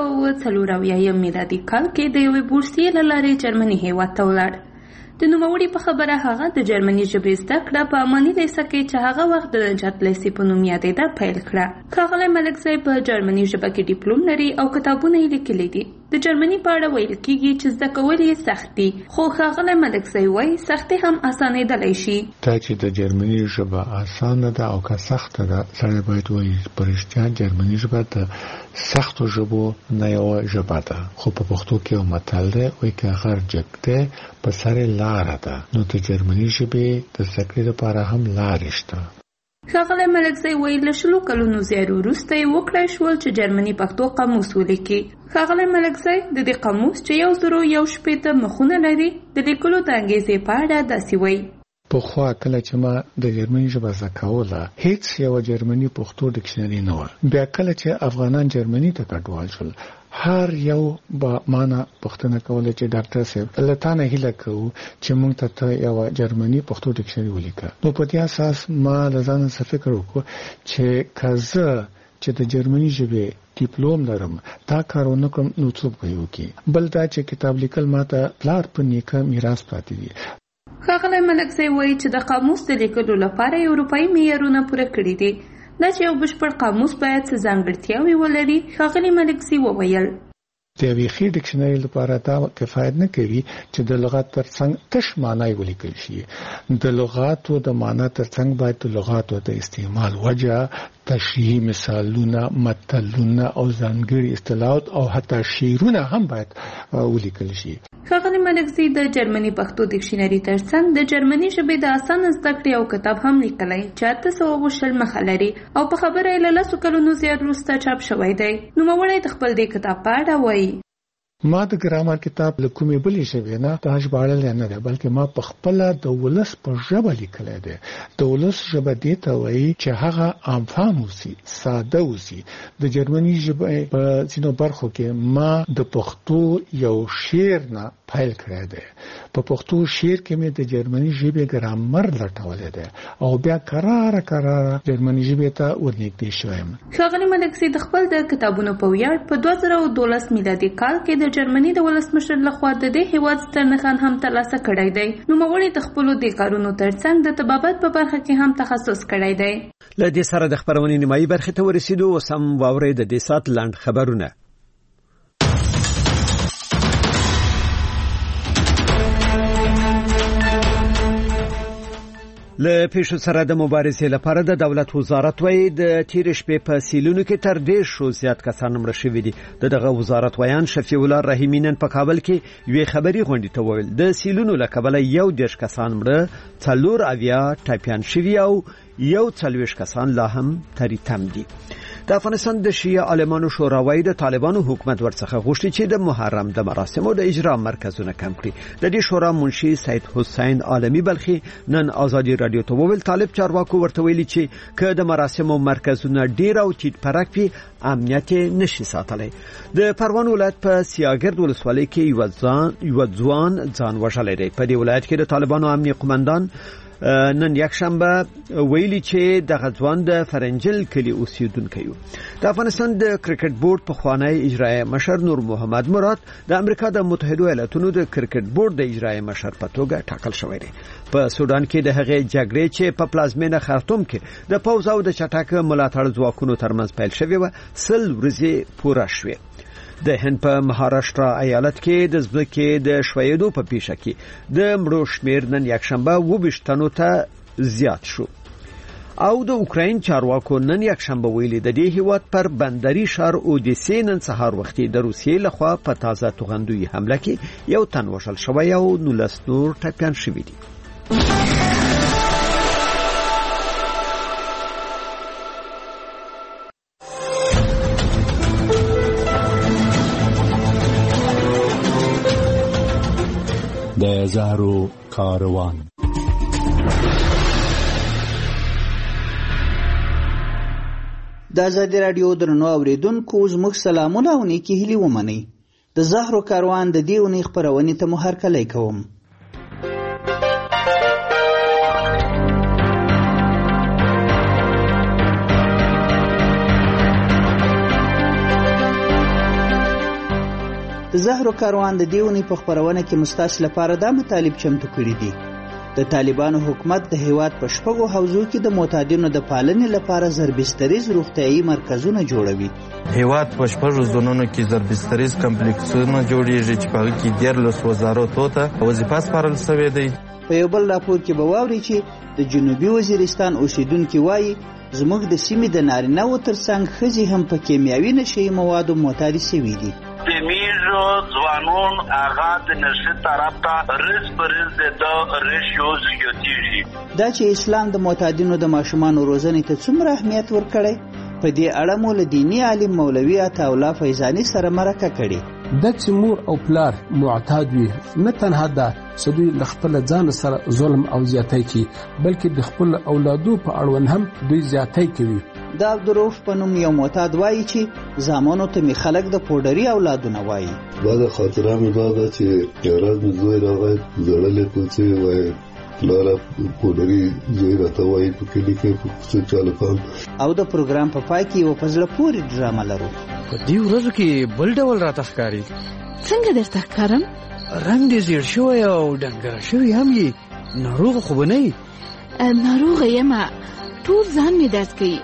1944 میلادي کال کې د یوې بورسیې له لارې جرمني هیواد ته ولاړ. د نوموړي په خبره هغه د جرمني ژبې زده کړه په اماني لیسه کې چې هغه وخت د نجات لیسې په نوم یادېده پیل کړه. ښاغلی ملکزی په جرمني ژبه کې ډیپلوم لري او کتابونه یې لیکلي دي. د جرمني په اړه ویل کېږي چې زده کول یې سخت دي، خو ښاغلی ملکزی وایي سختي هم اسانېدلی شي. دا چې د جرمني ژبه اسانه ده او که سخته ده، سړی باید وایي په رښتیا جرمني ژبه د سختو ژبو نه یوه ژبه ده. خو په پښتو کې یو متل دی، وایي که غر جګ دی په سر لاره ده، نو د جرمني ژبې د زده کړې لپاره هم لارې شته. ښاغلی ملکزی وایي له 10 کلونو زیار وروسته یې وکړی شول چې جرمني پښتو قاموس ولیکي. ښاغلی ملکزی د دې قاموس چې 1061 مخونه لري د لیکلو د انګیزې په اړه داسې وایي. پخوا کله چې ما د جرمني ژبه زده کوله، هیڅ یو جرمني پښتو ډکشنري نه وه. بیا کله چې افغانان جرمني ته کډوال شول، هر یو به مانه پوښتنه کوله چې ډاکټر صاحب له تا نه هیله کوو چې موږ ته یو جرمني پښتو ډکشنري ولیکه. نو په دې اساس ما له ځان څخه فکر وکړ چې که زه چې د جرمني ژبې ډیپلوم لرم دا کار ونه کړم نو څوک به یې وکړي. بل دا چې کتاب لیکل ماته پلار په نیکه میراث پاتې دي. ښاغلی ملکزی وایي چې د قاموس د لیکلو لپاره اروپایي معیارونه پوره کړي دي. دا چې یو بشپړ قاموس باید څه ځانګړتیاوې ولري، ښاغلی ملکزی وویل. د ویخي ډکشنری لپاره دا کفایت نه کوي چې د لغت ترڅنګ تش معنی ولیکل شي. د لغاتو د معنی ترڅنګ باید د لغاتو د استعمال وجه، تشریحي مثالونه، متلونه او ځانګړي اصطلاحات او حتی شعرونه هم باید ولیکل شي. ښاغلي ملکزي د جرمني پښتو ډکشنری ترڅنګ د جرمني ژبې د اسانه زده کړې او کتاب هم لیکلی چې 820 مخه لري او په خبره یې له 10 کلونو زیات وروسته چاپ شوی دی. نوموړی د خپل دې کتاب په اړه وایي: ما د ګرامر کتاب له کومې بلې ژبې نه دا ژباړلی نه دی، بلکې ما په خپله د ولس په ژبه لیکلی دی. د ولس ژبه دې ته وایي چې هغه عام اوسي، ساده اوسي. د جرمني ژبې په ځینو برخو کې ما د پښتو یو شعر نه پیل کړی دی. په پښتو شعر کې مې د جرمني ژبې ګرامر لټولی دی او بیا کراره جرمني ژبې ته ورنږدې شوم. ښاغلي ملکزي د خپل د کتابونو په ویاړ په 2012 میلادي کال کې د جرمني د ولسمشر لخوا د دې هیواد ستر نښان هم ترلاسه کړی دی. نوموړي د خپلو دې کارونو ترڅنګ د طبابت په برخه کې هم تخصص کړی دی. له دې سره د خبرونې نیمایي برخې ته ورسېدو. اوس هم واورئ د دې ساعت لنډ خبرونه. له پیښو سره د مبارزې لپاره د دولت وزارت وایي د تیر شپې په سیلونو کې تر 100 زیات کسان مړه شوي دي. دغه وزارت ویان شفیع الله رحیمی نن په کابل کې یوې خبري غونډې ته وویل د سیلونو له کبله 11 کسان مړه، 4 ټایپیان شوي او 41 کسان لا هم تریتم دي. د افغانستان د شیعه عالمانو شورا وایي د طالبانو حکومت ورڅخه غوښتي چې د محرم د مراسمو د اجرا مرکزونه کم کړي. د دې شورا منشي سید حسین عالمی بلخي نن آزادي رادیو ته وویل طالب چارواکو ورته ویلي چې که د مراسمو مرکزونه ډیر او ټیټ پرک وي امنیت نشي ساتلی. د پروان ولایت په سیاګرد ولسوالۍ کې یو ځوان وژلی دی. په دې ولایت کې د طالبانو امنیه قومندان نن یک شنبه ویلي چې د غزوان د فرنجل کلی اوسیدونکو یو. د افغانستان د کرکټ بورډ په خوانی اجرایی مشر نور محمد مراد د امریکا د متحده ایالاتونو د کرکټ بورډ د اجرایی مشر په توګه ټاکل شوی دی. په سودان کې د هغې جګړې چې په پلازمینه خرطوم کې د پوځ او د چټک ملاتړ ځواکونو ترمنځ پیل شوې و 100 ورځې پوره شوې. د هند په مهاراشټرا ایالت کې د ځمکې د شویدو په پیښه کې د مړو شمیر نن یک شنبه 22 تنو ته زیات شو. او د اوکراین چارواکو نن یک شنبه ویلي د دې هیواد پر بندري شهر اودیسې نن سهار وختي د روسیې لخوا په تازه توغندوی حمله کې یو تن وژل شوی او 19 نور ټپیان شوي دي. د زهرو کاروان. د آزادي رادیو درنو اوریدونکو زموږ سلامونه او نیکی هیلې ومنئ. د زهرو کاروان د دې اونۍ خپرونې ته مو هرکلی کوم. د زهرو کاروان د دې اونۍ په خپرونه کې مستاسو لپاره دا مطالب چمتو کړي دي. د طالبانو حکومت د هیواد په شپږو حوزو کې د معتادینو د پالنې لپاره زربستریز روغتیايي مرکزونه جوړوي. هیواد په شپږو زونونو کې زربستریز کمپلیکسونه جوړیږي چې په هغه کې 14 وزارتونو ته وظیفه سپارل شوې ده. په یو بل راپور کې به واورئ چې د جنوبي وزیرستان اوسیدونکي وایي زموږ د سیمې د نارینه‌وو ترڅنګ ښځې هم په کیمیاوي نشهیي موادو معتادې شوي دي. میزو ځوانون هغه د نشه طرف ته رز پر رز د ریشیو زیاتېږي. دا چې اسلام د معتادینو د ماشومانو روزنې ته څومره اهمیت ورکړی په دې اړه مو له دیني عالم مولوي عطاالله فیضاني سره مرکه کړې. د چې مور او پلار معتاد وي نه تنها دا چې دوی له خپل ځان سره ظلم او زیاتی کوي بلکې د خپل اولادو په اړوند هم دوی زیاتی کوي. دا عبدالرؤف په نوم یو معتاد وایي چې زامنو ته مې خلک د پوډري اولادونه وایي. بعد خاطره مې دا ده چې یو ورځ مې زوی راغی زړلی کوڅې وایي لاره پوډري زوی راته وایي په کلي کې په کوڅو چاله پام. او د پروګرام په پای کې یوه په زړه پورې ډرامه لرو. په دې ورځو کې بل ډول راته ښکاري. څنګه درته ښکارم؟ رنګ دې زیړ شوی او ډنګره شوی هم یې. ناروغه خو به نه یې؟ ناروغه یمه ټول ځان مې درد کوي.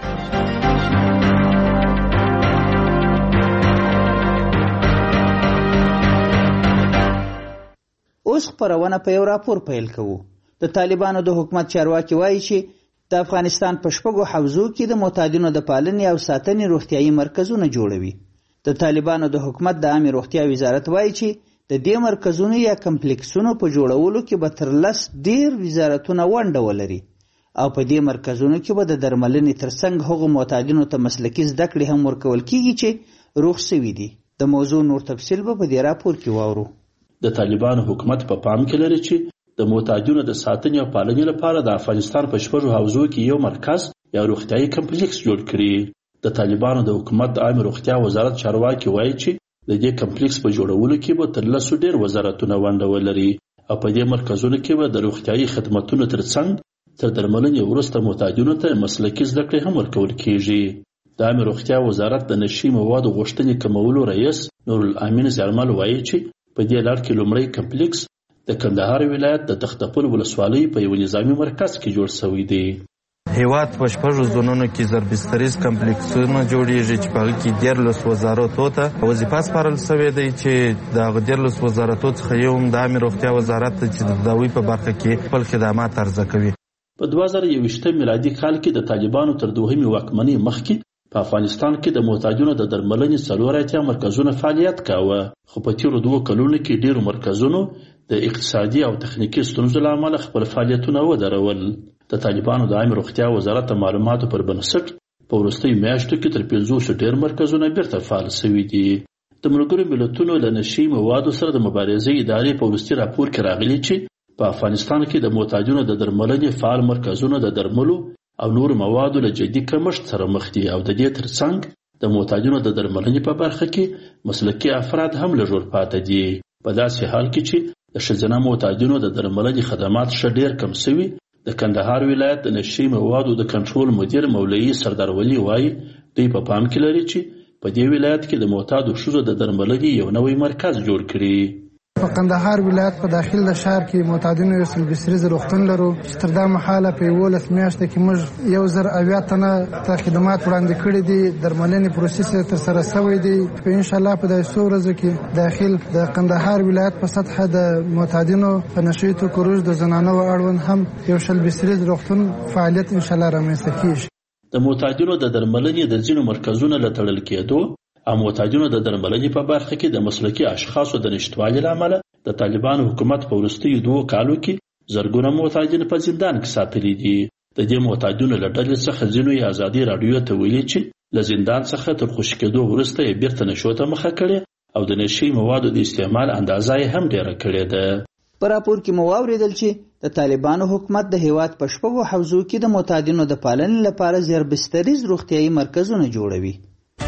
اوس خپرونه په یو راپور پیل کوو. د طالبانو د حکومت چارواکي وایي چې د افغانستان په 6 حوزو کې د معتادینو د پالنې او ساتنې روغتیايي مرکزونه جوړوي. د طالبانو د حکومت د عامه روغتیا وزارت وایي چې د دې مرکزونو یا کمپلیکسونو په جوړولو کې به تر 10 ډیر وزارتونه ونډه ولري او په دې مرکزونو کې به د درملنې ترڅنګ هغو معتادینو ته مسلکي زده کړې هم ورکول کیږي چې روغ شوي دي. د موضوع نور تفصیل به په دې راپور کې واورو. د طالبانو حکومت په پام کې لري چې د معتادینو د ساتنې او پالنې لپاره د افغانستان په 6 حوزو کې یو مرکز یا روغتیايي کمپلیکس جوړ کړي. د طالبانو د حکومت د عامه روغتیا وزارت چارواکي وایي چې د دې کمپلیکس په جوړولو کې به تر 10 ډیر وزارتونه ونډه ولري او په دې مرکزونو کې به د روغتیايي خدماتو ترڅنګ تر درملنې وروسته معتادینو ته مسلکي زده کړې هم ورکول کیږي. د عامه روغتیا وزارت د نشي موادو غوښتنې کمولو رئیس نورالامین زیارمل وایي چې په دې لړ کې لومړی کمپلیکس د کندهار ولایت د تختپل ولسوالۍ په یو نظامي مرکز کې جوړ شوی دی. هیواد په 6 زونونو کې ضربستریز کمپلیکسونه جوړیږي چې په هغه کې 14 وزارتونو ته وظیفه سپارل شوې ده چې د 14 وزارتونو څخه یو د عامه روغتیا وزارت چې د دوی په برخه کې خپل خدمات عرضه کوي. په 2021 میلادي کال کې د طالبانو تر دوهمې واکمنۍ مخکې په افغانستان کې د معتادینو د درملنې 4 مرکزونه فعالیت کاوه، خو په تیرو 2 کلونو کې ډیرو مرکزونو د اقتصادي او تخنیکي ستونزو له امله خپل فعالیتونه ودرول. د طالبانو د عامه روغتیا وزارت د معلوماتو پر بنسټ په وروستیو میاشتو کې تر 500 ډیر مرکزونه بیرته فعال شوي دي. د ملګرو ملتونو له نشي موادو سره د مبارزې ادارې په وروستي راپور کې راغلي چې په افغانستان کې د معتادینو د درملنې فعال مرکزونه د درملو او نور موادو له جدي کمښت سره مخ دي او د دې ترڅنګ د معتادینو د درملنې په برخه کې مسلکي افراد هم لږ پاتې دي. په داسې حال کې چې د ښځینه معتادینو د درملنې خدمات ښه ډیر کم شوي، د کندهار ولایت د نشي موادو د کنټرول مدیر مولوي سردار ولی وایي دوی په پام کې لري چې په دې ولایت کې د معتادو ښځو د درملنې یو نوی مرکز جوړ کړي. په کندهار ولایت په داخل د شهر کې معتادینو یو سلبسریز روغتون لرو چې تر دا مهاله په 11 میاشتو کې موږ 1080 تنه ته خدمات وړاندې کړي دي. درملنې پروسس تر سره شوی دی. په ان شاء الله په داسې ورځو کې داخل د کندهار ولایت په سطح د معتادینو په نشي توکو د زنانو اړوند هم یو سلبسریز روغتون فعالیت ان شاء الله رامنځته کیږي. د معتادینو د درملنې د ځینو مرکزونو له تړل کېدو او معتادینو د درملنې په برخه کې د مسلکي اشخاصو د نشټوالي له امله د طالبانو حکومت په وروستیو 2 کالو کې زرګونه معتادین په زندان کې ساتلي دي. د دې معتادینو له ډلې څخه ځینو یې ازادي راډیو ته ویلي چې له زندان څخه تر خوشي کېدو وروسته یې بیرته نشو ته مخه کړې او د نشي موادو د استعمال اندازه یې هم ډیره کړې ده. په راپور کې مو واوریدل چې د طالبانو حکومت د هیواد په 6 حوزو کې د معتادینو د پالنې لپاره ضربستریز روغتیايي مرکزونه جوړوي.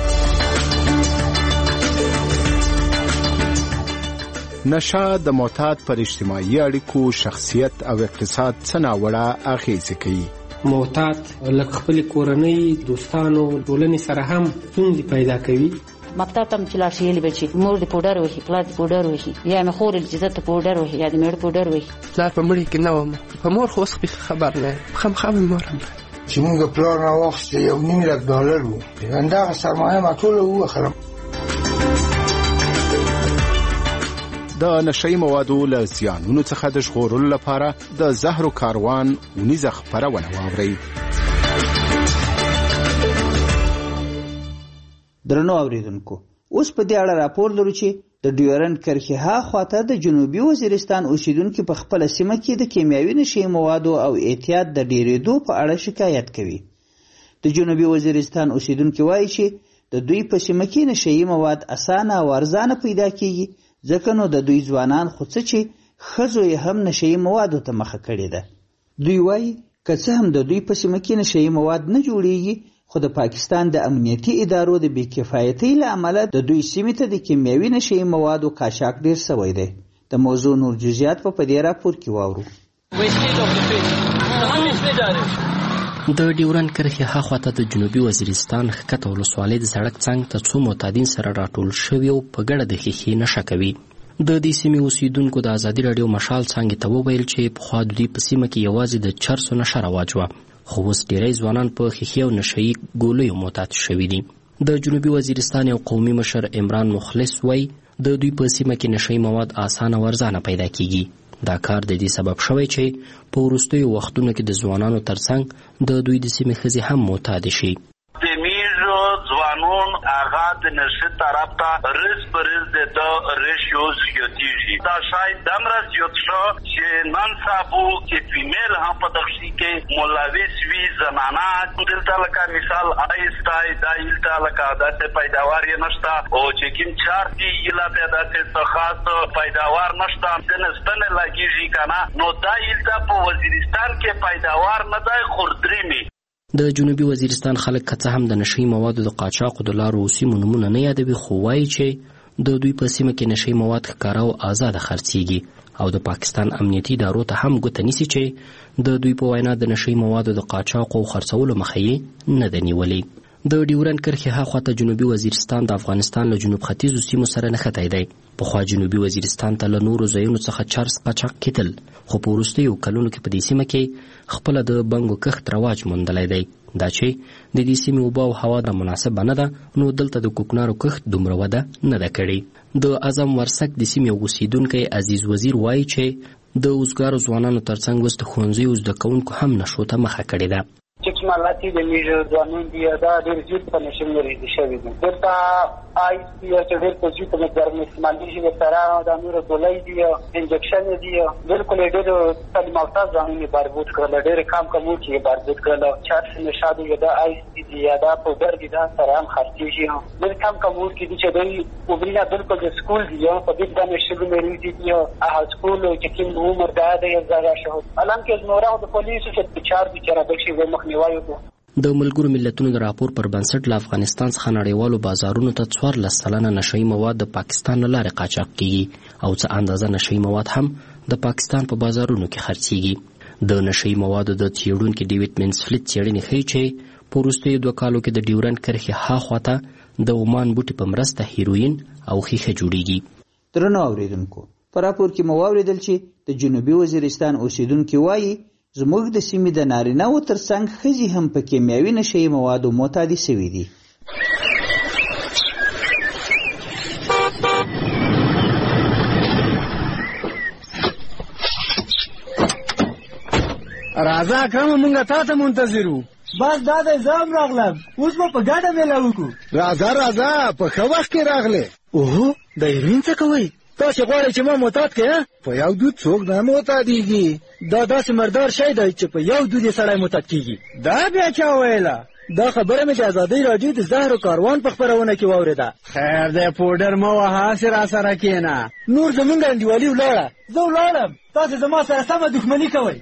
نشه د معتاد پر اجتماعي اړیکو، شخصیت او اقتصاد څه ناوړه اغیزې کوي. معتاد لکه خپل کورنۍ، دوستانو، ټولنې سره هم ستونزې پیدا کوي. مکتب ته چې لاړ شي یې به چې مور د پوډر وهي، پلار د پوډر وهي، یا مې خور الجزت د پوډر وهي، یا د مېړه پوډر وهي. پلار په مړي کې نه وم، په مور خو اوس خبر نه یم، خامخا مې مور هم چې موږ پلار راواخیسته $1.5 و، همدغه سرمایه ما ټوله ووخرم. د نشئی موادو له زیانونو څخه د ژغورلو لپاره د زهرو کاروان ونیزه خپرونه واورئ. درنو اوریدونکو، اوس په دې اړه راپور لرو چې د ډیورنډ کرښې هاخواته د جنوبي وزیرستان اوسیدونکو په خپله سیمه کې د کیمیاوي نشي موادو او اعتیاد د ډیرېدو په اړه شکایت کوي. د جنوبي وزیرستان اوسیدونکو وایي چې د دوی په سیمه کې نشي مواد اسانه او ارزانه پیدا کیږي، ځکه نو د دوی ځوانان خو څه چې ښځو یې هم نشي موادو ته مخه کړې ده. دوی وایي که څه هم د دوی په سیمه کې نشي مواد نه جوړیږي، خو د پاکستان د امنیتي ادارو د بې کفایتۍ له امله د دوی سیمې ته د کیمیاوي نشي موادو قاچاق ډیر شوی دی. د موضوع نور جزئیات په دې راپور کې واورو. د ډیورنډ کرښې هاخواته د جنوبي وزیرستان ښکته ولسوالۍ د سړک څنګ ته څو معتادین سره راټول شوي او په ګډه د ښیښې نشه کوي. د دې سیمې اوسیدونکو د ازادي راډیو مشال څانګې ته وویل چې پخوا د دوی په سیمه کې یوازې د چرسو نشه رواج وه، خو اوس ډیری ځوانان په ښیښې او نشهیي ګولیو معتاد شوي دي. د جنوبي وزیرستان یو قومي مشر عمران مخلص وایي د دوی په سیمه کې نشئی مواد اسانه ورزانه پیدا کیږي. دا کار د دې سبب شوی چې په وروستیو وختونو کې د ځوانانو ترڅنګ د دوی د سیمې ښځې هم معتاد شي. ځوانون هغه د نشه طرف ته رز پرز د ریشیو زیاتیږي. دا شاید دمره زیات شو چې نن سبا کې فیمیل هم په دغشي کې ملوث وي. زنانه دلته لکه مثال آیستای دا دلته لکه د پیداوار یې نشته او چې کوم چار دی یلا پیدا څه خاص پیداوار نشته د نسبنه لګیږي کنه نو دا دلته په وزیرستان کې پیداوار نه دی خوردري. د جنوبي وزیرستان خلک که څه هم د نشئی موادو د قاچاقو د لارو او سیمو نومونه نه یادوي، خو وایي چې د دوی په سیمه کې نشئی مواد ښکاره او آزاده خرڅیږي او د پاکستان امنیتي ادارو ته هم ګوته نیسي چې د دوی په وینا د نشئی موادو د قاچاقو او خرڅولو مخه یې نه ده نیولې. د ډیورنډ کرښې هاخوا ته جنوبي وزیرستان د افغانستان له جنوب ختیځو سیمو سره نښتی دی. پخوا جنوبي وزیرستان ته له نورو ځایونو څخه چرس قاچاق کېدل، خو په وروستیو کلونو کې په دې سیمه کې خپله د بنګو کښت رواج موندلی دی. دا چې د دې سیمې اوبه او هوا د مناسبه نه ده نو دلته د کوکنارو کښت دومره وده نه ده کړې. د اعظم ورسک د سیمې اوسیدونکی عزیز وزیر وایي چې د اوزګارو ځوانانو ترڅنګ اوس د ښوونځیو زده کوونکو هم نشو ته مخه کړې ده. چې مالاتي د میژ ځوانان دی دا ډېر زیات په نشم لري شوی دی. دلته آی پی چې ډېر په زیات مقدار استعمالېږي د سره د نور دولای دی انجکشن دی بالکل ډېر تعلیم یافته ځوانان بربود کړل، ډېر کم کې بربود کړل. چارس نشاد یا د آی پی دی یا د پودر دی دا سره هم خرڅېږي. ډېر کم کې دي چې دوی وبرینا بالکل د سکول دی په دې باندې شګو لري دي هغه سکول چې کوم عمر دا دی زړه شو الان کې زموږه د پولیسو چې چار دي چې راځي مخ د ملګرو ملتونو د راپور پر بنسټ له افغانستان څخه نړیوالو بازارونو ته 14% نشئی مواد د پاکستان له لارې قاچاق کیږي او څه اندازه نشئی مواد هم د پاکستان په بازارونو کې خرڅیږي. د نشئی موادو د څېړونکي ډیوډ منسفیلډ څېړنې ښیي چې په وروستیو 2 کالو کې د ډیورنډ کرښې هاخوا ته د عمان بوټي په مرسته هیروین او ښیښه جوړیږي. درنو اوریدونکو، په راپور کې مو واوریدل چې د جنوبي وزیرستان اوسیدونکي وایي زموږ د سیمې د نارینه‌وو ترڅنګ ښځې هم په کیمیاوي نشهیي موادو معتادې سوي دي. راځه اکرمه مونږ تا ته منتظر وو. بس دا دی زه هم راغلم، اوس به په ګډه میله وکړو. راځه په ښه وخت کې راغلې. اوهو د هیروین څه کوئ؟ تاسې غواړئ چې ما معتاد کړې؟ په یو دود څوک نه معتادېږي. دا داسې مردار شی دی چې په یو دود یې سړی معتاد کېږي. دا بیا چا ویله؟ دا خبره مې د ازادۍ راډیو د زهرو کاروان په خپرونه کې واورېده. خیر دی پوډر مه وهه، هسې راسره کښېنه. نور زمونږ انډیوالي ولاړه، زه ولاړم، تاسې زما سره سمه دښمني کوئ.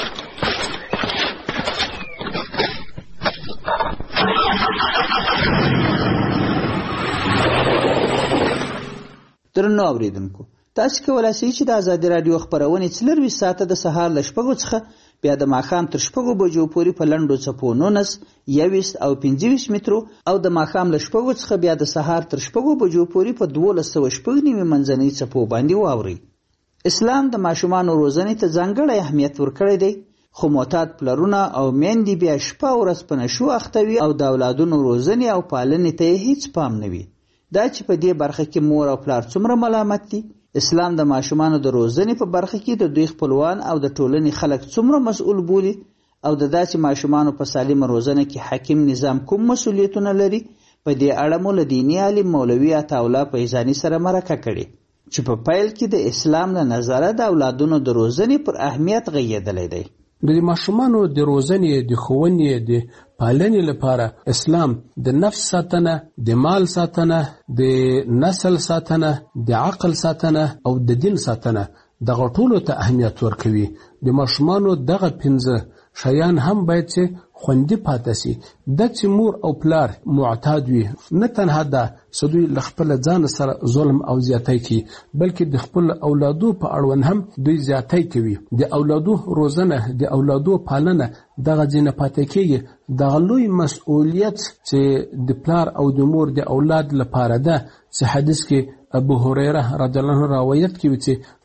درنو اوریدونکو، تاسو کولای شئ چې د ازادي رادیو خبرونه 24 ساعته د سهار ل 6 څخه بیا د ماښام تر 6 بجو پورې په لنډو څپو 19 21 او 25 مترو او د ماښام ل 6 څخه بیا د سهار تر 6 بجو پورې په 1290 منځنۍ څپو باندې واوري. اسلام د ماشومان روزنې ته ځانګړی اهمیت ورکړی دی، خو معتاد پلرونه او میندې بیا شپه ورځ په نشو اخته وي او د اولادونو روزنې او پالنې ته هیڅ پام نه وي. دا چې په دې برخه کې مور او پلار څومره ملامت دي. اسلام د ماشومانو د روزنې په برخه کې د دوی خپلوان او د ټولنې خلک څومره مسؤل بولي او د داسې ماشومانو په سالمه روزنه کې حاکم نظام کوم مسؤلیتونه لري. په دې اړه مو له دیني عالم مولوي عطاالله فیضاني سره مرکه کړې چې په پیل کې د اسلام له نظره د اولادونو د روزنې پر اهمیت غږېدلی دی. د ماشومانو د روزنې د ښوونې د پالنې لپاره اسلام د نفس ساتنه، د مال ساتنه، د نسل ساتنه، د عقل ساتنه او د دین ساتنه دغه ټولو ته اهمیت ورکوي. د ماشومانو دغه 5 شیان هم باید چې خوندي پاتې شي. د چې مور او پلار معتاد وي، نه تنها دا چې دوی له خپل ځان سره ظلم او زیاتی کوي، بلکې د خپل اولادو په اړوند هم دوی زیاتی کوي. د اولادو روزنه، د اولادو پالنه دغه ځینې پاتې کېږي. دغه لوی مسؤلیت چې د پلار او د مور د اولاد لپاره ده چې حدیث کې ابو هريره رضی الله عنه روایت کوي چې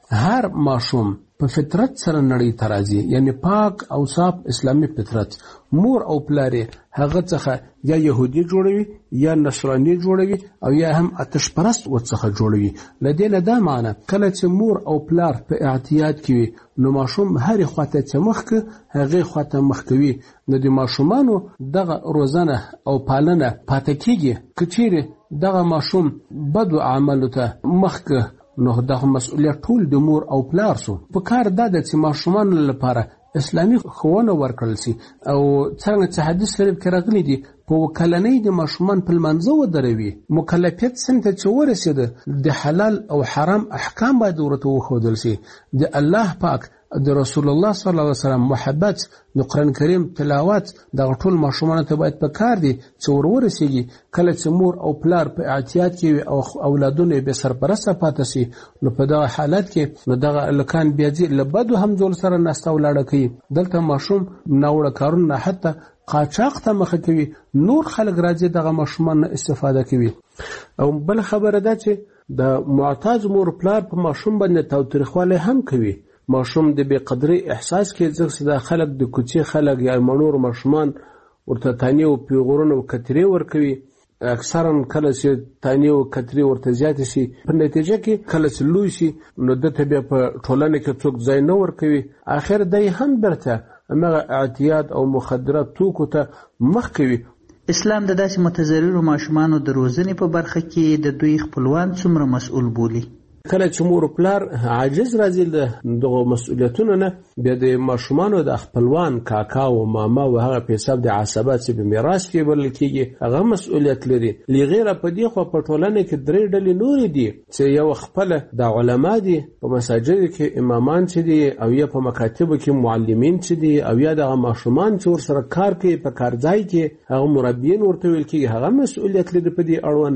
هر ماشوم په فطرت سره نړۍ ته راځي، یعنی پاک او صاف اسلامي فطرت. مور او پلار هغه څخه یا يهودي جوړوي یا نصراني جوړوي او یا هم آتش پرست ورڅخه جوړوي. لدې نه دا معنی کله چې مور او پلار په اعتیاد کې وي نو ماشوم هر خواته چې مخکې هغه خواته مخ کوي. نو د ماشومانو دغه روزنه او پالنه پاتې کیږي. کچېره دغه ماشوم بدو اعمالو ته مخکې نو دغه مسؤلیت ټول د مور او پلار سو. په کار دا د چې ماشومان لپاره اسلامي ښوونه ورکړل شي او څنګه چې حدیث شریف کې راغلي دي په وکلنۍ د ماشومان په لمانځه ودروي. مکلفیت څنګه چې ورسېده د حلال او حرام احکام باید ورته وښودل شي. د الله پاک د رسول الله صلی الله علیه وسلم محبت، د قرآن کریم تلاوت، دغه ټول ماشومان ته باید په کار دي چې ورسېږي. کله چې مور او پلار په اعتیاد کې وي او اولادونه به سرپرسته پاتې شي نو په دغه حالت کې نو دغه الکان بیا ځي له بدو همزول سره ناسته ولاړه کوي. دلته ماشوم ناوړه کارونه حتی قاچاق ته مخه کوي. نور خلک راځي دغه ماشومان استفاده کوي. او بل خبره ده چې د معتاد مور پلار په ماشوم باندې تاوتریخوالی هم کوي. ماشوم د بې قدرۍ احساس کې ځکه د خلک د کوڅې خلک یا مړور ماشومان ورته تانې او پیغورونه او کترې ورکوي. اکثرا کله چې تانې او کترې ورته زیاتې شي په نتیجه کې کله چې لوی شي نو دته بیا په ټولنه کې څوک ځای نه ورکوي. اخر دی هم برته همغه اعتیاد او مخدرات توکو ته مخ کوي. اسلام د داسې متضررو ماشومانو د روزنې په برخه کې د دوی خپلوان څومره مسؤل بولي؟ کله چې مور او پلار عاجز راځي دغه مسؤلیتونه نه، بیا د ماشومانو د خپلوان کاکا او ماما او هغه په حساب د عصبات چې په میراث کې ورل کېږي هغه مسؤلیت لري. لغیره په دې خو په ټولنه کې درې ډلې نور دي چې یو خپل د علما دي په مساجد کې امامان چې دي او یا په مکاتب کې معلمین چې دي او یا د ماشومان چې ور سره کار کوي په کارځای کې هغه مربیین ورته ویل کېږي هغه مسؤلیت لري په دې اړوند.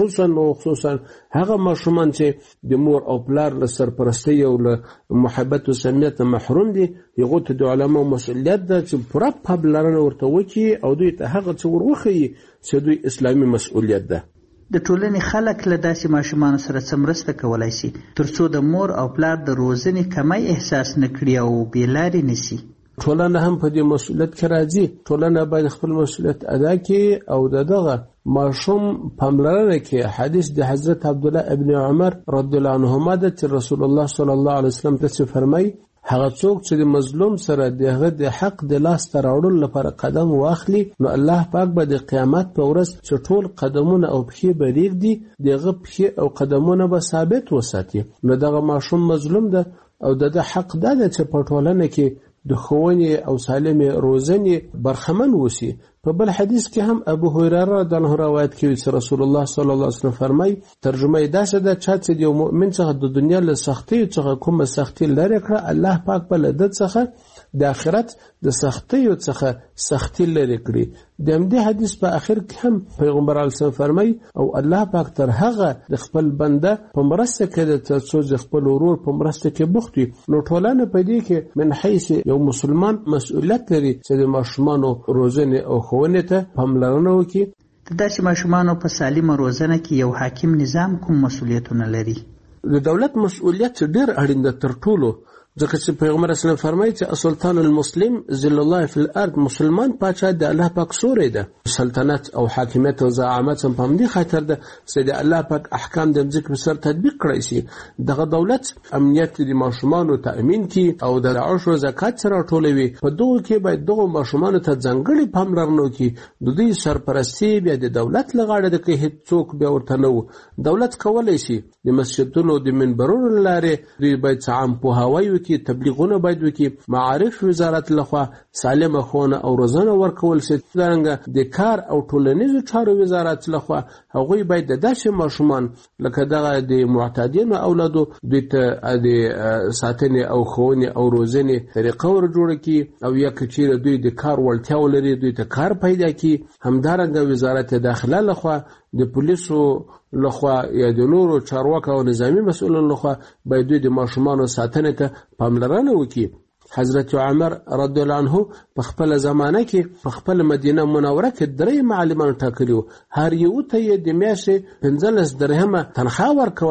خصوصا هغه ماشومان چې د مور او پلار له سرپرستی او له محبت او صمیمیت محروم دي هغه ته د علماء مسؤلیت ده چې پوره پاملرنه ورته وکړي او دوی ته هغه څه ورخي چې دوی اسلامي مسؤلیت ده. د ټولنې خلک له داسې ماشومانو سره څه مرسته کولای شي ترڅو د مور او پلار د روزنې کمی احساس نه کړي او بې لارې نه شي؟ ټولنه هم په دې مسؤلیت کې راځي. ټولنه باید خپل مسؤلیت ادا کړي او دغه ماشوم پاملرنه کې. حدیث د حضرت عبدالله ابن عمر رضی الله عنهما ده چې رسول الله صلی الله علیه وسلم ته فرمایي هغه څوک چې د مظلوم سره دغه د حق د لاس ته راوړلو لپاره قدم واخلي نو الله پاک به د قیامت په ورځ چې ټول قدمونه او پښې به ریږدي دغه پښې او قدمونه به ثابت وساتي. نو دغه ماشوم مظلوم ده او د حق ده چې په ټولنه کې د ښوونې او سالمې روزنې برخمن وسی. په بل حدیث کې هم ابو هريره رضی الله عنه روایت کوي چې رسول الله صلی الله علیه وسلم فرمایي ترجمه یې داسې ده چې د یو مؤمن څخه د دنیا له سختۍ څخه کومه سختي لري کړه الله پاک په لدت څخه د آخرت د سختۍ څخه سختي لري کړي. د همدې حدیث په اخر کې هم پیغمبر علیه السلام فرمایي او الله پاک تر هغه د خپل بنده په مرسته کې د څو خپل ورور په مرسته کې بوخت وي. نو ټولنه په دې کې من حیث یو مسلمان مسؤلیت لري چې د ماشومانو روزنه او ښوونې ته پاملرنه وکړي. د داسې ماشومانو په سالمه روزنه کې یو حاکم نظام کوم مسؤلیتونه لري؟ د دولت مسؤلیت ډېر اړین ده تر ټولو، ځکه چې پیغمبر اسلام فرمایي چې سلطان المسلم ذل الله فی الارض، مسلمان پاچا د الله پاک سوري ده. سلطنت او حاکمیت او زعامت هم په دې خاطر ده چې د الله پاک احکام د ځکه په سر تطبیق کړی شي. دغه دولت امنیت د ماشومانو تأمین کی او د عشر زکات سره ټولوي. په دغه کې باید دغه ماشومانو ته ځانګړي پاملرنه وکړي. د دوی سرپرستی بیا د دولت لغاړه د کې هیڅ څوک بیا ورته نه و. دولت کولای شي د مسجدونو د منبرونو لارې دوی باید عام پوهاوی وکړي، تبلیغونه باید وکړي. معارف وزارت لخوا سالمه ښوونه او روزنه ورکول شي. څنګه د کار او ټولنیزو چارو وزارت لخوا هغوی باید د داسې ماشومان لکه دغه د معتادینو اولادو دوی ته د ساتنې او ښوونې او روزنې طریقه ور جوړه کړي او یا که چیرې دوی د کار وړتیا ولري دوی ته کار پیدا کړي. همدارنګه وزارت داخله لخوا د پولیسو لخوا یا د نورو چارواکو او نظامی مسؤلین لخوا باید دوی د ماشومانو ساتنې ته پاملرنه وکړي. حضرت عمر رضی الله عنه په خپل زمانه کې په خپل مدینه منوره کې 3 معلمان ټاکلي وو. هر یو ته یې د میاشتې 15 درهمه تنخواه ورکوله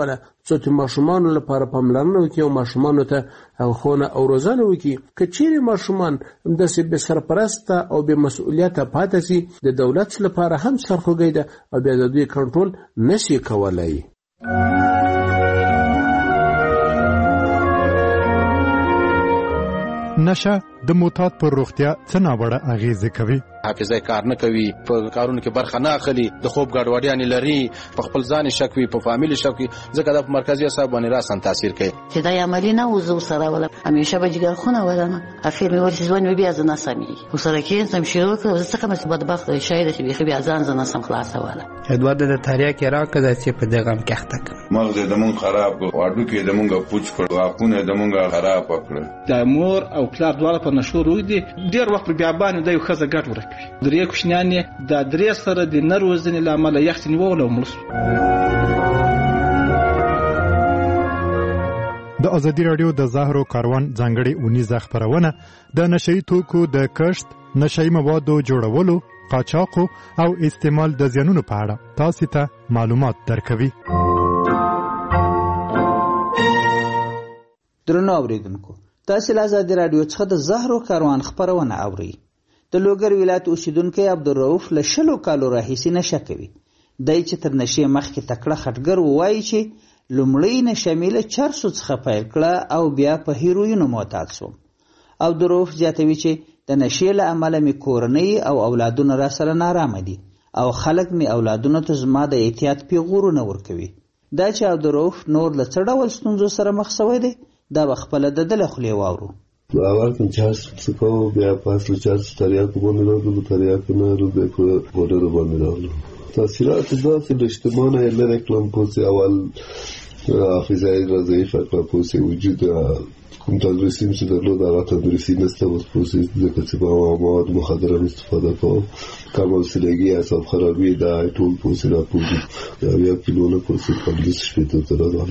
څو چې ماشومانو لپاره پاملرنه وکړي او ماشومانو ته ښوونه او روزنه وکړي. که چیرې ماشومان همداسې بې سرپرسته او بې مسؤلیته پاتې سي، د دولت لپاره هم سرخوږی ده او بیا د دوی کنټرول نشي کولی. نشه د معتاد پر روغتیا څه ناوړه اغیزې کوي؟ حافظه کار نه کوي، په کارونو کې برخه نه اخلي، د خوب ګډوډیانې لري، په خپل ځان شک وي، په فامیل شک وي، ځکه دا په مرکزي اعصاب باندې راسن تاثیر کوي. چې دا عملی نه وزو سره ولا همیشه به جګر خونه ولنه اخر مې ورته ځوان بیا ځنه سمي وسره کې سم شروع کړ، زه څنګه مې بدبخت شاید چې بیا ځان ځنه سم خلاص ولا ادوارد د تاریخ راکړه چې په دغه هم کېخته مغز د مونږ خراب واډو کې د مونږ پوچ کړ، واقونه د مونږ خراب کړ. د مور او پلار دواړه په نشو روي دي، ډیر وخت بیا باندې د یو خزه ګټ ورکوي. درې کوشنیان د درې سره د نروزنې لامل یخت نیول او مړ. د ازادي رادیو د زهرو کاروان ځانګړي اونیزه خبرونه د نشئی توکو د کښت، نشئی موادو جوړولو، قاچاقو او استعمال د زیانونو په اړه تاسو ته معلومات درکوي. درنو اوریدونکو، تاسو له ازادي رادیو څخه د زهرو کاروان خبرونه اورئ. د لوګر ولایت اوسیدونکو عبدالرؤف له 20 کالو راهیسې نشه کوي. دای چې تر نشې مخکې تکړه خټګر وایي چې لومړی نشه مې له چرسو څخه پیل کړه او بیا په هیروینو معتاد شوم. عبدالرؤف زیاتوي چې د نشې له امله مې کورنۍ او اولادونه را سره نارامه دي او خلک مې اولادونو ته زما د احتیاط پیغورونه ورکوي. دا چې عبدالرؤف نور له څه ډول ستونزو سره مخ شوی دی، دا به خپله د ده له خولې واورو. اول کوم چارس څه کوو، بیا پاس له چارس تریاکو باندې راغلو، تریاکو نه بیا په بورډر باندې راغلو. تاثیرات داسې د اجتماع نه لرې کړم. پوسې اول حافظه یې را ضعیفه کړه، پوسې وجود کوم تدریسیم چې درلود هغه تدریسي نسته، اوس پوسې ځکه چې په مواد مخدره استفاده کوم، کم حوصلګي، اعصاب خرابي، دا ټول پوسې راپوځي. بیا کیلونه پوسې 15 تر راغله.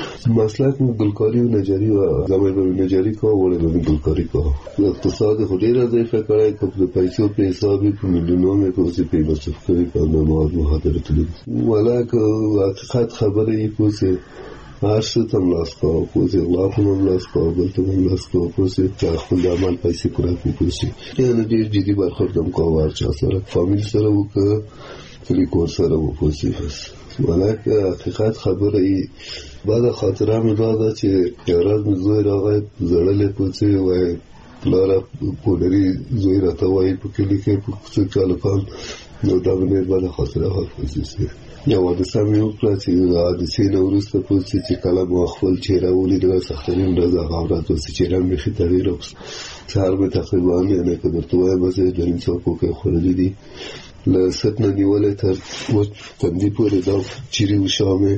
مسلک مې ګلکاري او نجاري و، زموږ به نجاري کوه وړه به ګلکاري کوه. اقتصاد خو ډېره ضعیفه کړی، که د پیسو په حساب په میلیونو مې پوسې په مصرف کوي په مواد مخدره تللی. ولا که حقیقت خبره یې پوسې هر څه ته ملاس کوه، پوسې غلا ته ملاس کوه، بل ته ملاس کوه، پوسې خپل د عمل پیسې پوره کړي. پوسې ډېر جدي برخورد هم کوه، هر چا سره فامیل سره وکړه، کلي کور سره وپوسې. بس ولا که حقیقت خبره یې بعد خاطره مې دا ده چې یو ورځ مې زوی راغی زړلې پوڅې وایي پلاره پولري زوی راته وایي په کلي کې په څه چالکان نو دا مې ډېر بعد خاطره پوڅې. یو حادثه مې وکړه چې حادثې نه وروسته پوڅې چې کله مو خپل چهره ولیدله سخترین ورځ هغه ورځ چې چهره مې بیخي تغییر وکړ. سهار مې تقریبا یعنې که درته وایم بس 2 ساعت پوکې خوړلي دي، له ست نه نیولې تر وچ تندي پورې دا چیرې وشامې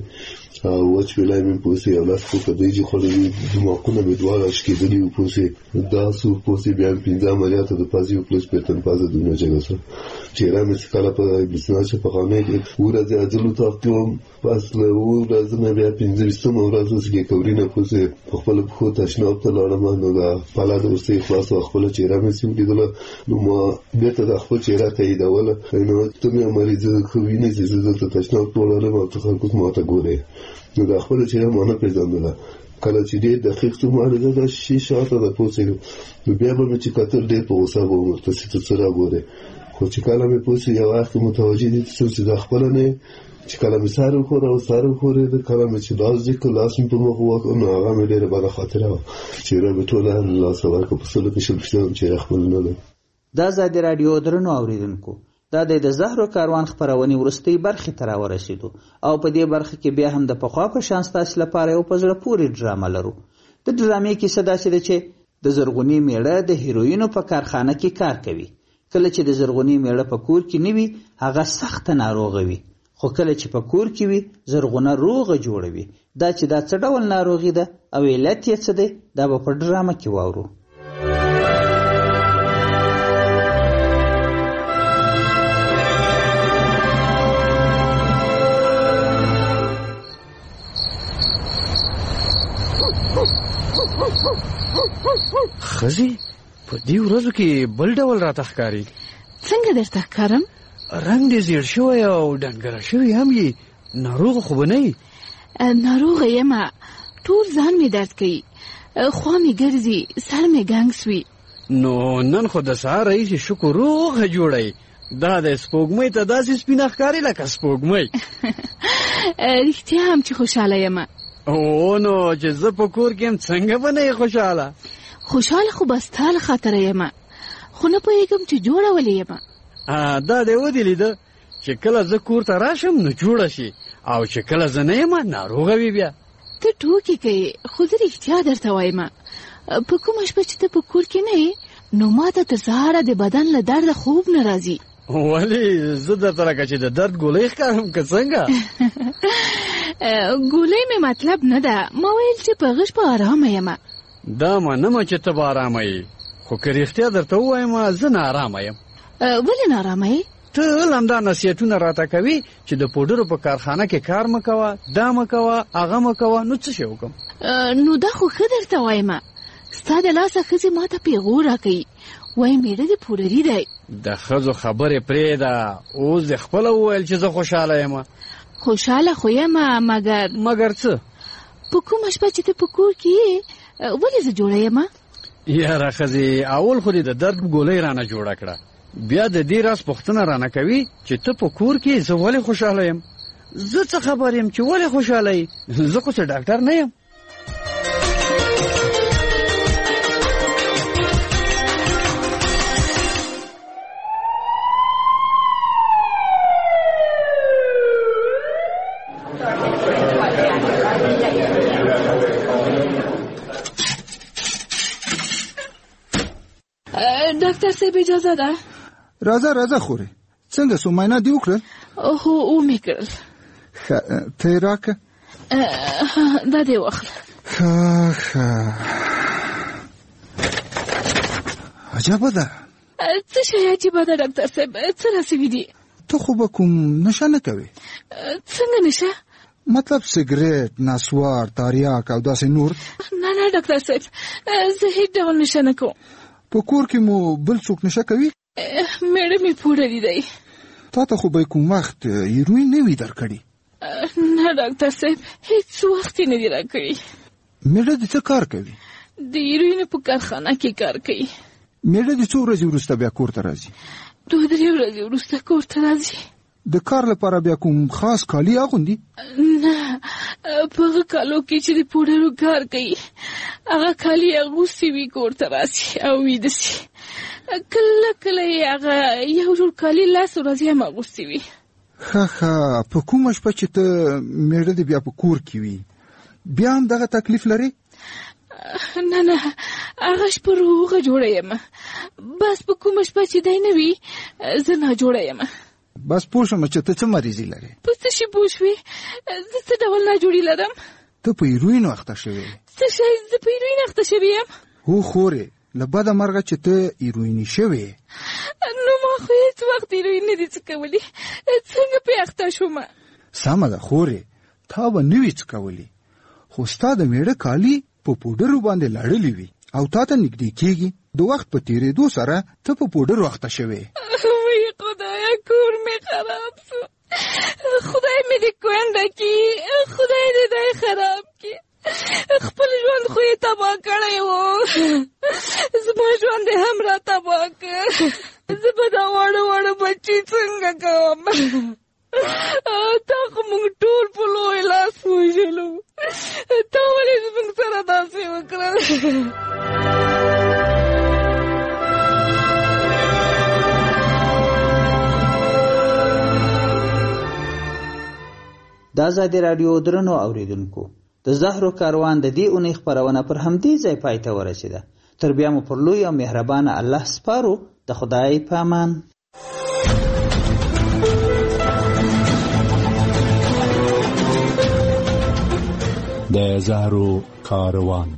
وچ ویلای مې پوسې یو لاس پوکه دیجې خوړلي، دماغونه مې دواړه اشکېدلي وو. پوسې دا څو پوسې بیا 15 عملیاته د پازې وکړل، شپېته پازه دونه جګه شوه. چهره مې کله په بسنا چې په خانې کې ورځې اجلو تافتې وم، پس له ورځې نه بیا 25مه ورځ چې کورینه پوسې په خپله پښو تشناب ته لاړم، نو دا پله د ورسې خلاص وه، خپله چهره مې چې ولیدله نو ما بېرته د خپل چهره تاییدوله. نو ته مې مریض ښه وینې چې زه دلته تشناب ته ولاړم او ته خلکو ما ته ګورې، نو دا خپله چهره ما نه پېژندله. کله چې ډېر دقیق څه ما لیده دا 6 ساعته ده پوسې، نو بیا به مې چې کتل ډېر په غوسه به وم ورته چې ته څه راګورې. خو چې کله مې پوسې یو وخت متوجه دي چې دا خپله نه چې کله مې سر وخوره او سر وخورېده، کله مې چې لاس دې کړ لاس مې په مخ وکړ، نو هغه مې ډېره بده خاطره وه. چهره مې ټوله لاسه ورکړه، په سلو کې شل چهره خپل نه ده. دا ازادي راډیو درنو اوریدونکو، دا د زهرو کاروان خبرونې وروستۍ برخې ته راورسېدو او په دې برخه کې بیا هم د پخوا په شان ستاسو لپاره یو په زړه پورې ډرامه لرو. د ډرامې کیسه داسې ده چې د زرغونې میړه د هیروینو په کارخانه کې کار کوي. کله چې د زرغونې میړه په کور کې نه وي هغه سخته ناروغه وي، خو کله چې په کور کې وي زرغونه روغه جوړوي. دا چې دا څه ډول ناروغي ده او علت یې څه دی، دا به په ډرامه کې واورو. خزي په دې ورځو کې بل ډول راته ښکاري. څنګه درته ښکارم؟ رنګ دې زیړ شوی او ډنګره شوی هم یې، ناروغه خو به نه یې؟ ناروغه یم، ټول ځان مې درد کوي، خوا مې ګرځي، سر مې ګنګ سوي. نو نن خو د سهار راهیسې شکر روغه جوړی. دا د سپوږمۍ ته داسې سپینه ښکاري لکه سپوږمۍ. رښتیا هم چې خوشحاله یم. او نو چې زه په کور کې یم څنګه به نه یې خوشحاله؟ خوشحاله خو به ستا له خاطره یم، خو نه پوهېږم چې جوړه ولې یم. دا دې ودې لیده چې کله زه کور ته راشم نو جوړه شي، او چې کله زه نه یم ناروغه وي. بیا ته ټوکې کوې، خو زه رښتیا درته وایم، په کومه شپه چې ته په کور کې نه یې نو ما ته تر سهاره د بدن له درده خوب نه راځي. ولې زه درته لکه چې د درد ګولۍ ښکارم که څنګه؟ ګولۍ مې مطلب نه ده، ما ویل چې په غږ په ارامه یم. دا منمه چې ته به ارامه یې، خو که رښتیا درته ووایم زه ناارامه یم. ولې ناارامه یې؟ ته همدا نصیحتونه راته کوي چې د پوډرو په کارخانه کې کار مه کوه، دا مه کوه، هغه مه کوه. نو څه شی وکړم؟ نو دا خو ښه درته وایم، ستا د لاسه ښځې ما ته پیغور راکوي، وایي میړه دې پوډري دی. د ښځو خبرې پرېږده، اوس دې خپله وویل چې زه خوشحاله یم. خوشحاله خو یم، مګر څه؟ په کومه شپه چې ته په کور کې یې ولې زه جوړه یم؟ یاره ښځې، اول خو دې د درد ګولۍ رانه جوړه کړه، بیا د دې راز پوښتنه رانه کوي چې ته په کور کې زه ولې خوشحاله یم. زه څه خبر یم چې ولې خوشحاله یې؟ زه خو څه ډاکټر نه یم. ډاکټر صاحب اجازه ده؟ راځه خورې. څنګه سو معاینه دې وکړل؟ هو ومې کړل. ته یې راکړه. دا دې واخله. عجبه ده. څه شی عجیبه ده ډاکټر صاحب؟ څه راسوي دي؟ ته خو به کوم نشه نه کوې؟ څنګه نشه؟ مطلب سګریټ، نسوار، تاریاک او داسې نور؟ نه ډاکټر صاحب، زه هیڅ ډول نشه نه کوم. په کور کې مو بل څوک نشه کوي؟ میړه مې پوډري دی. تا ته خو به کوم وخت هیروین نه وي درکړي؟ نه ډاکټر صاحب، هیڅ وخت یې نه دي راکړي. میړه دې څه کار کوي؟ د هیروینو په کارخانه کې کار کوي. میړه دې څو ورځې وروسته بیا کور ته راځي؟ 2-3 ورځې وروسته کور ته راځي. د کار لپاره بیا کوم خاص کالي اغوندي؟ نه، په هغه کالو کې چې د پوډرو کار کوي هغه کالي اغوستي وي کور ته راسي او ویده سي. کله کله یې هغه یو جوړ کالي 10 ورځې هم اغوستي وي. ښه، په کومه شپه چې ته میړه دې بیا په کور کې وي بیا هم دغه تکلیف لري؟ نه، هغه شپه روغه جوړه یم، بس په کومه شپه چې دی نه وي زه ناجوړه یم. بس پوه شوم چې ته څه مریضي لرې. په څه شي پوه شوې؟ زه څه ډول ناجوړي لرم؟ ته په هیروین اخته شوې. څه شی؟ زه په هیروین اخته شوې یم؟ هو خورې، له بده مرغه چې ته هیرویني شوې. نو ما خو هیڅ وخت هیروین نه دي څکولي، څنګه پې اخته شوم؟ سمه ده خورې، تا به نه وي څکولي، خو ستا د میړه کالي په پوډرو باندې لړلي وي او تا ته نږدې کېږي. د وخت په تېرېدو سره ته په پوډرو اخته شوې. وی خدایا، کور مې خراب شو، خدای مې دې کونډه کړي، خدای دې دی خراب کړي. خپل ژوند خو یې تباه کړی و، زما ژوند یې هم را تباه کړ. زه به دا واړه بچي څنګه کوم؟ تا خو موږ ټول په لوی لاس وژلو، تا ولې زموږ سره داسې وکړل؟ د ازادي راډیو درنو اوریدونکو، د زهرو کاروان د دې اونۍ خپرونه پر همدې ځای پای ته ورسېده. تر بیا مو پر لوی او مهربانه الله سپارو. د خدای په امان. د زهرو کاروان.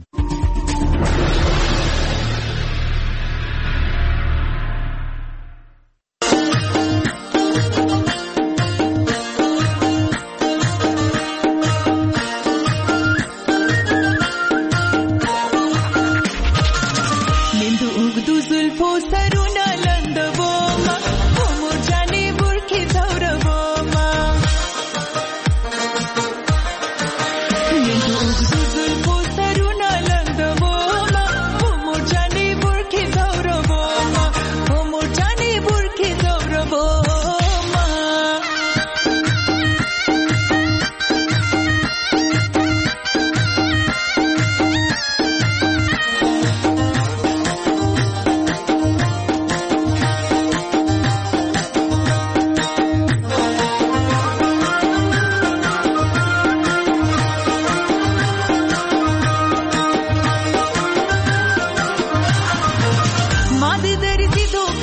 دوکه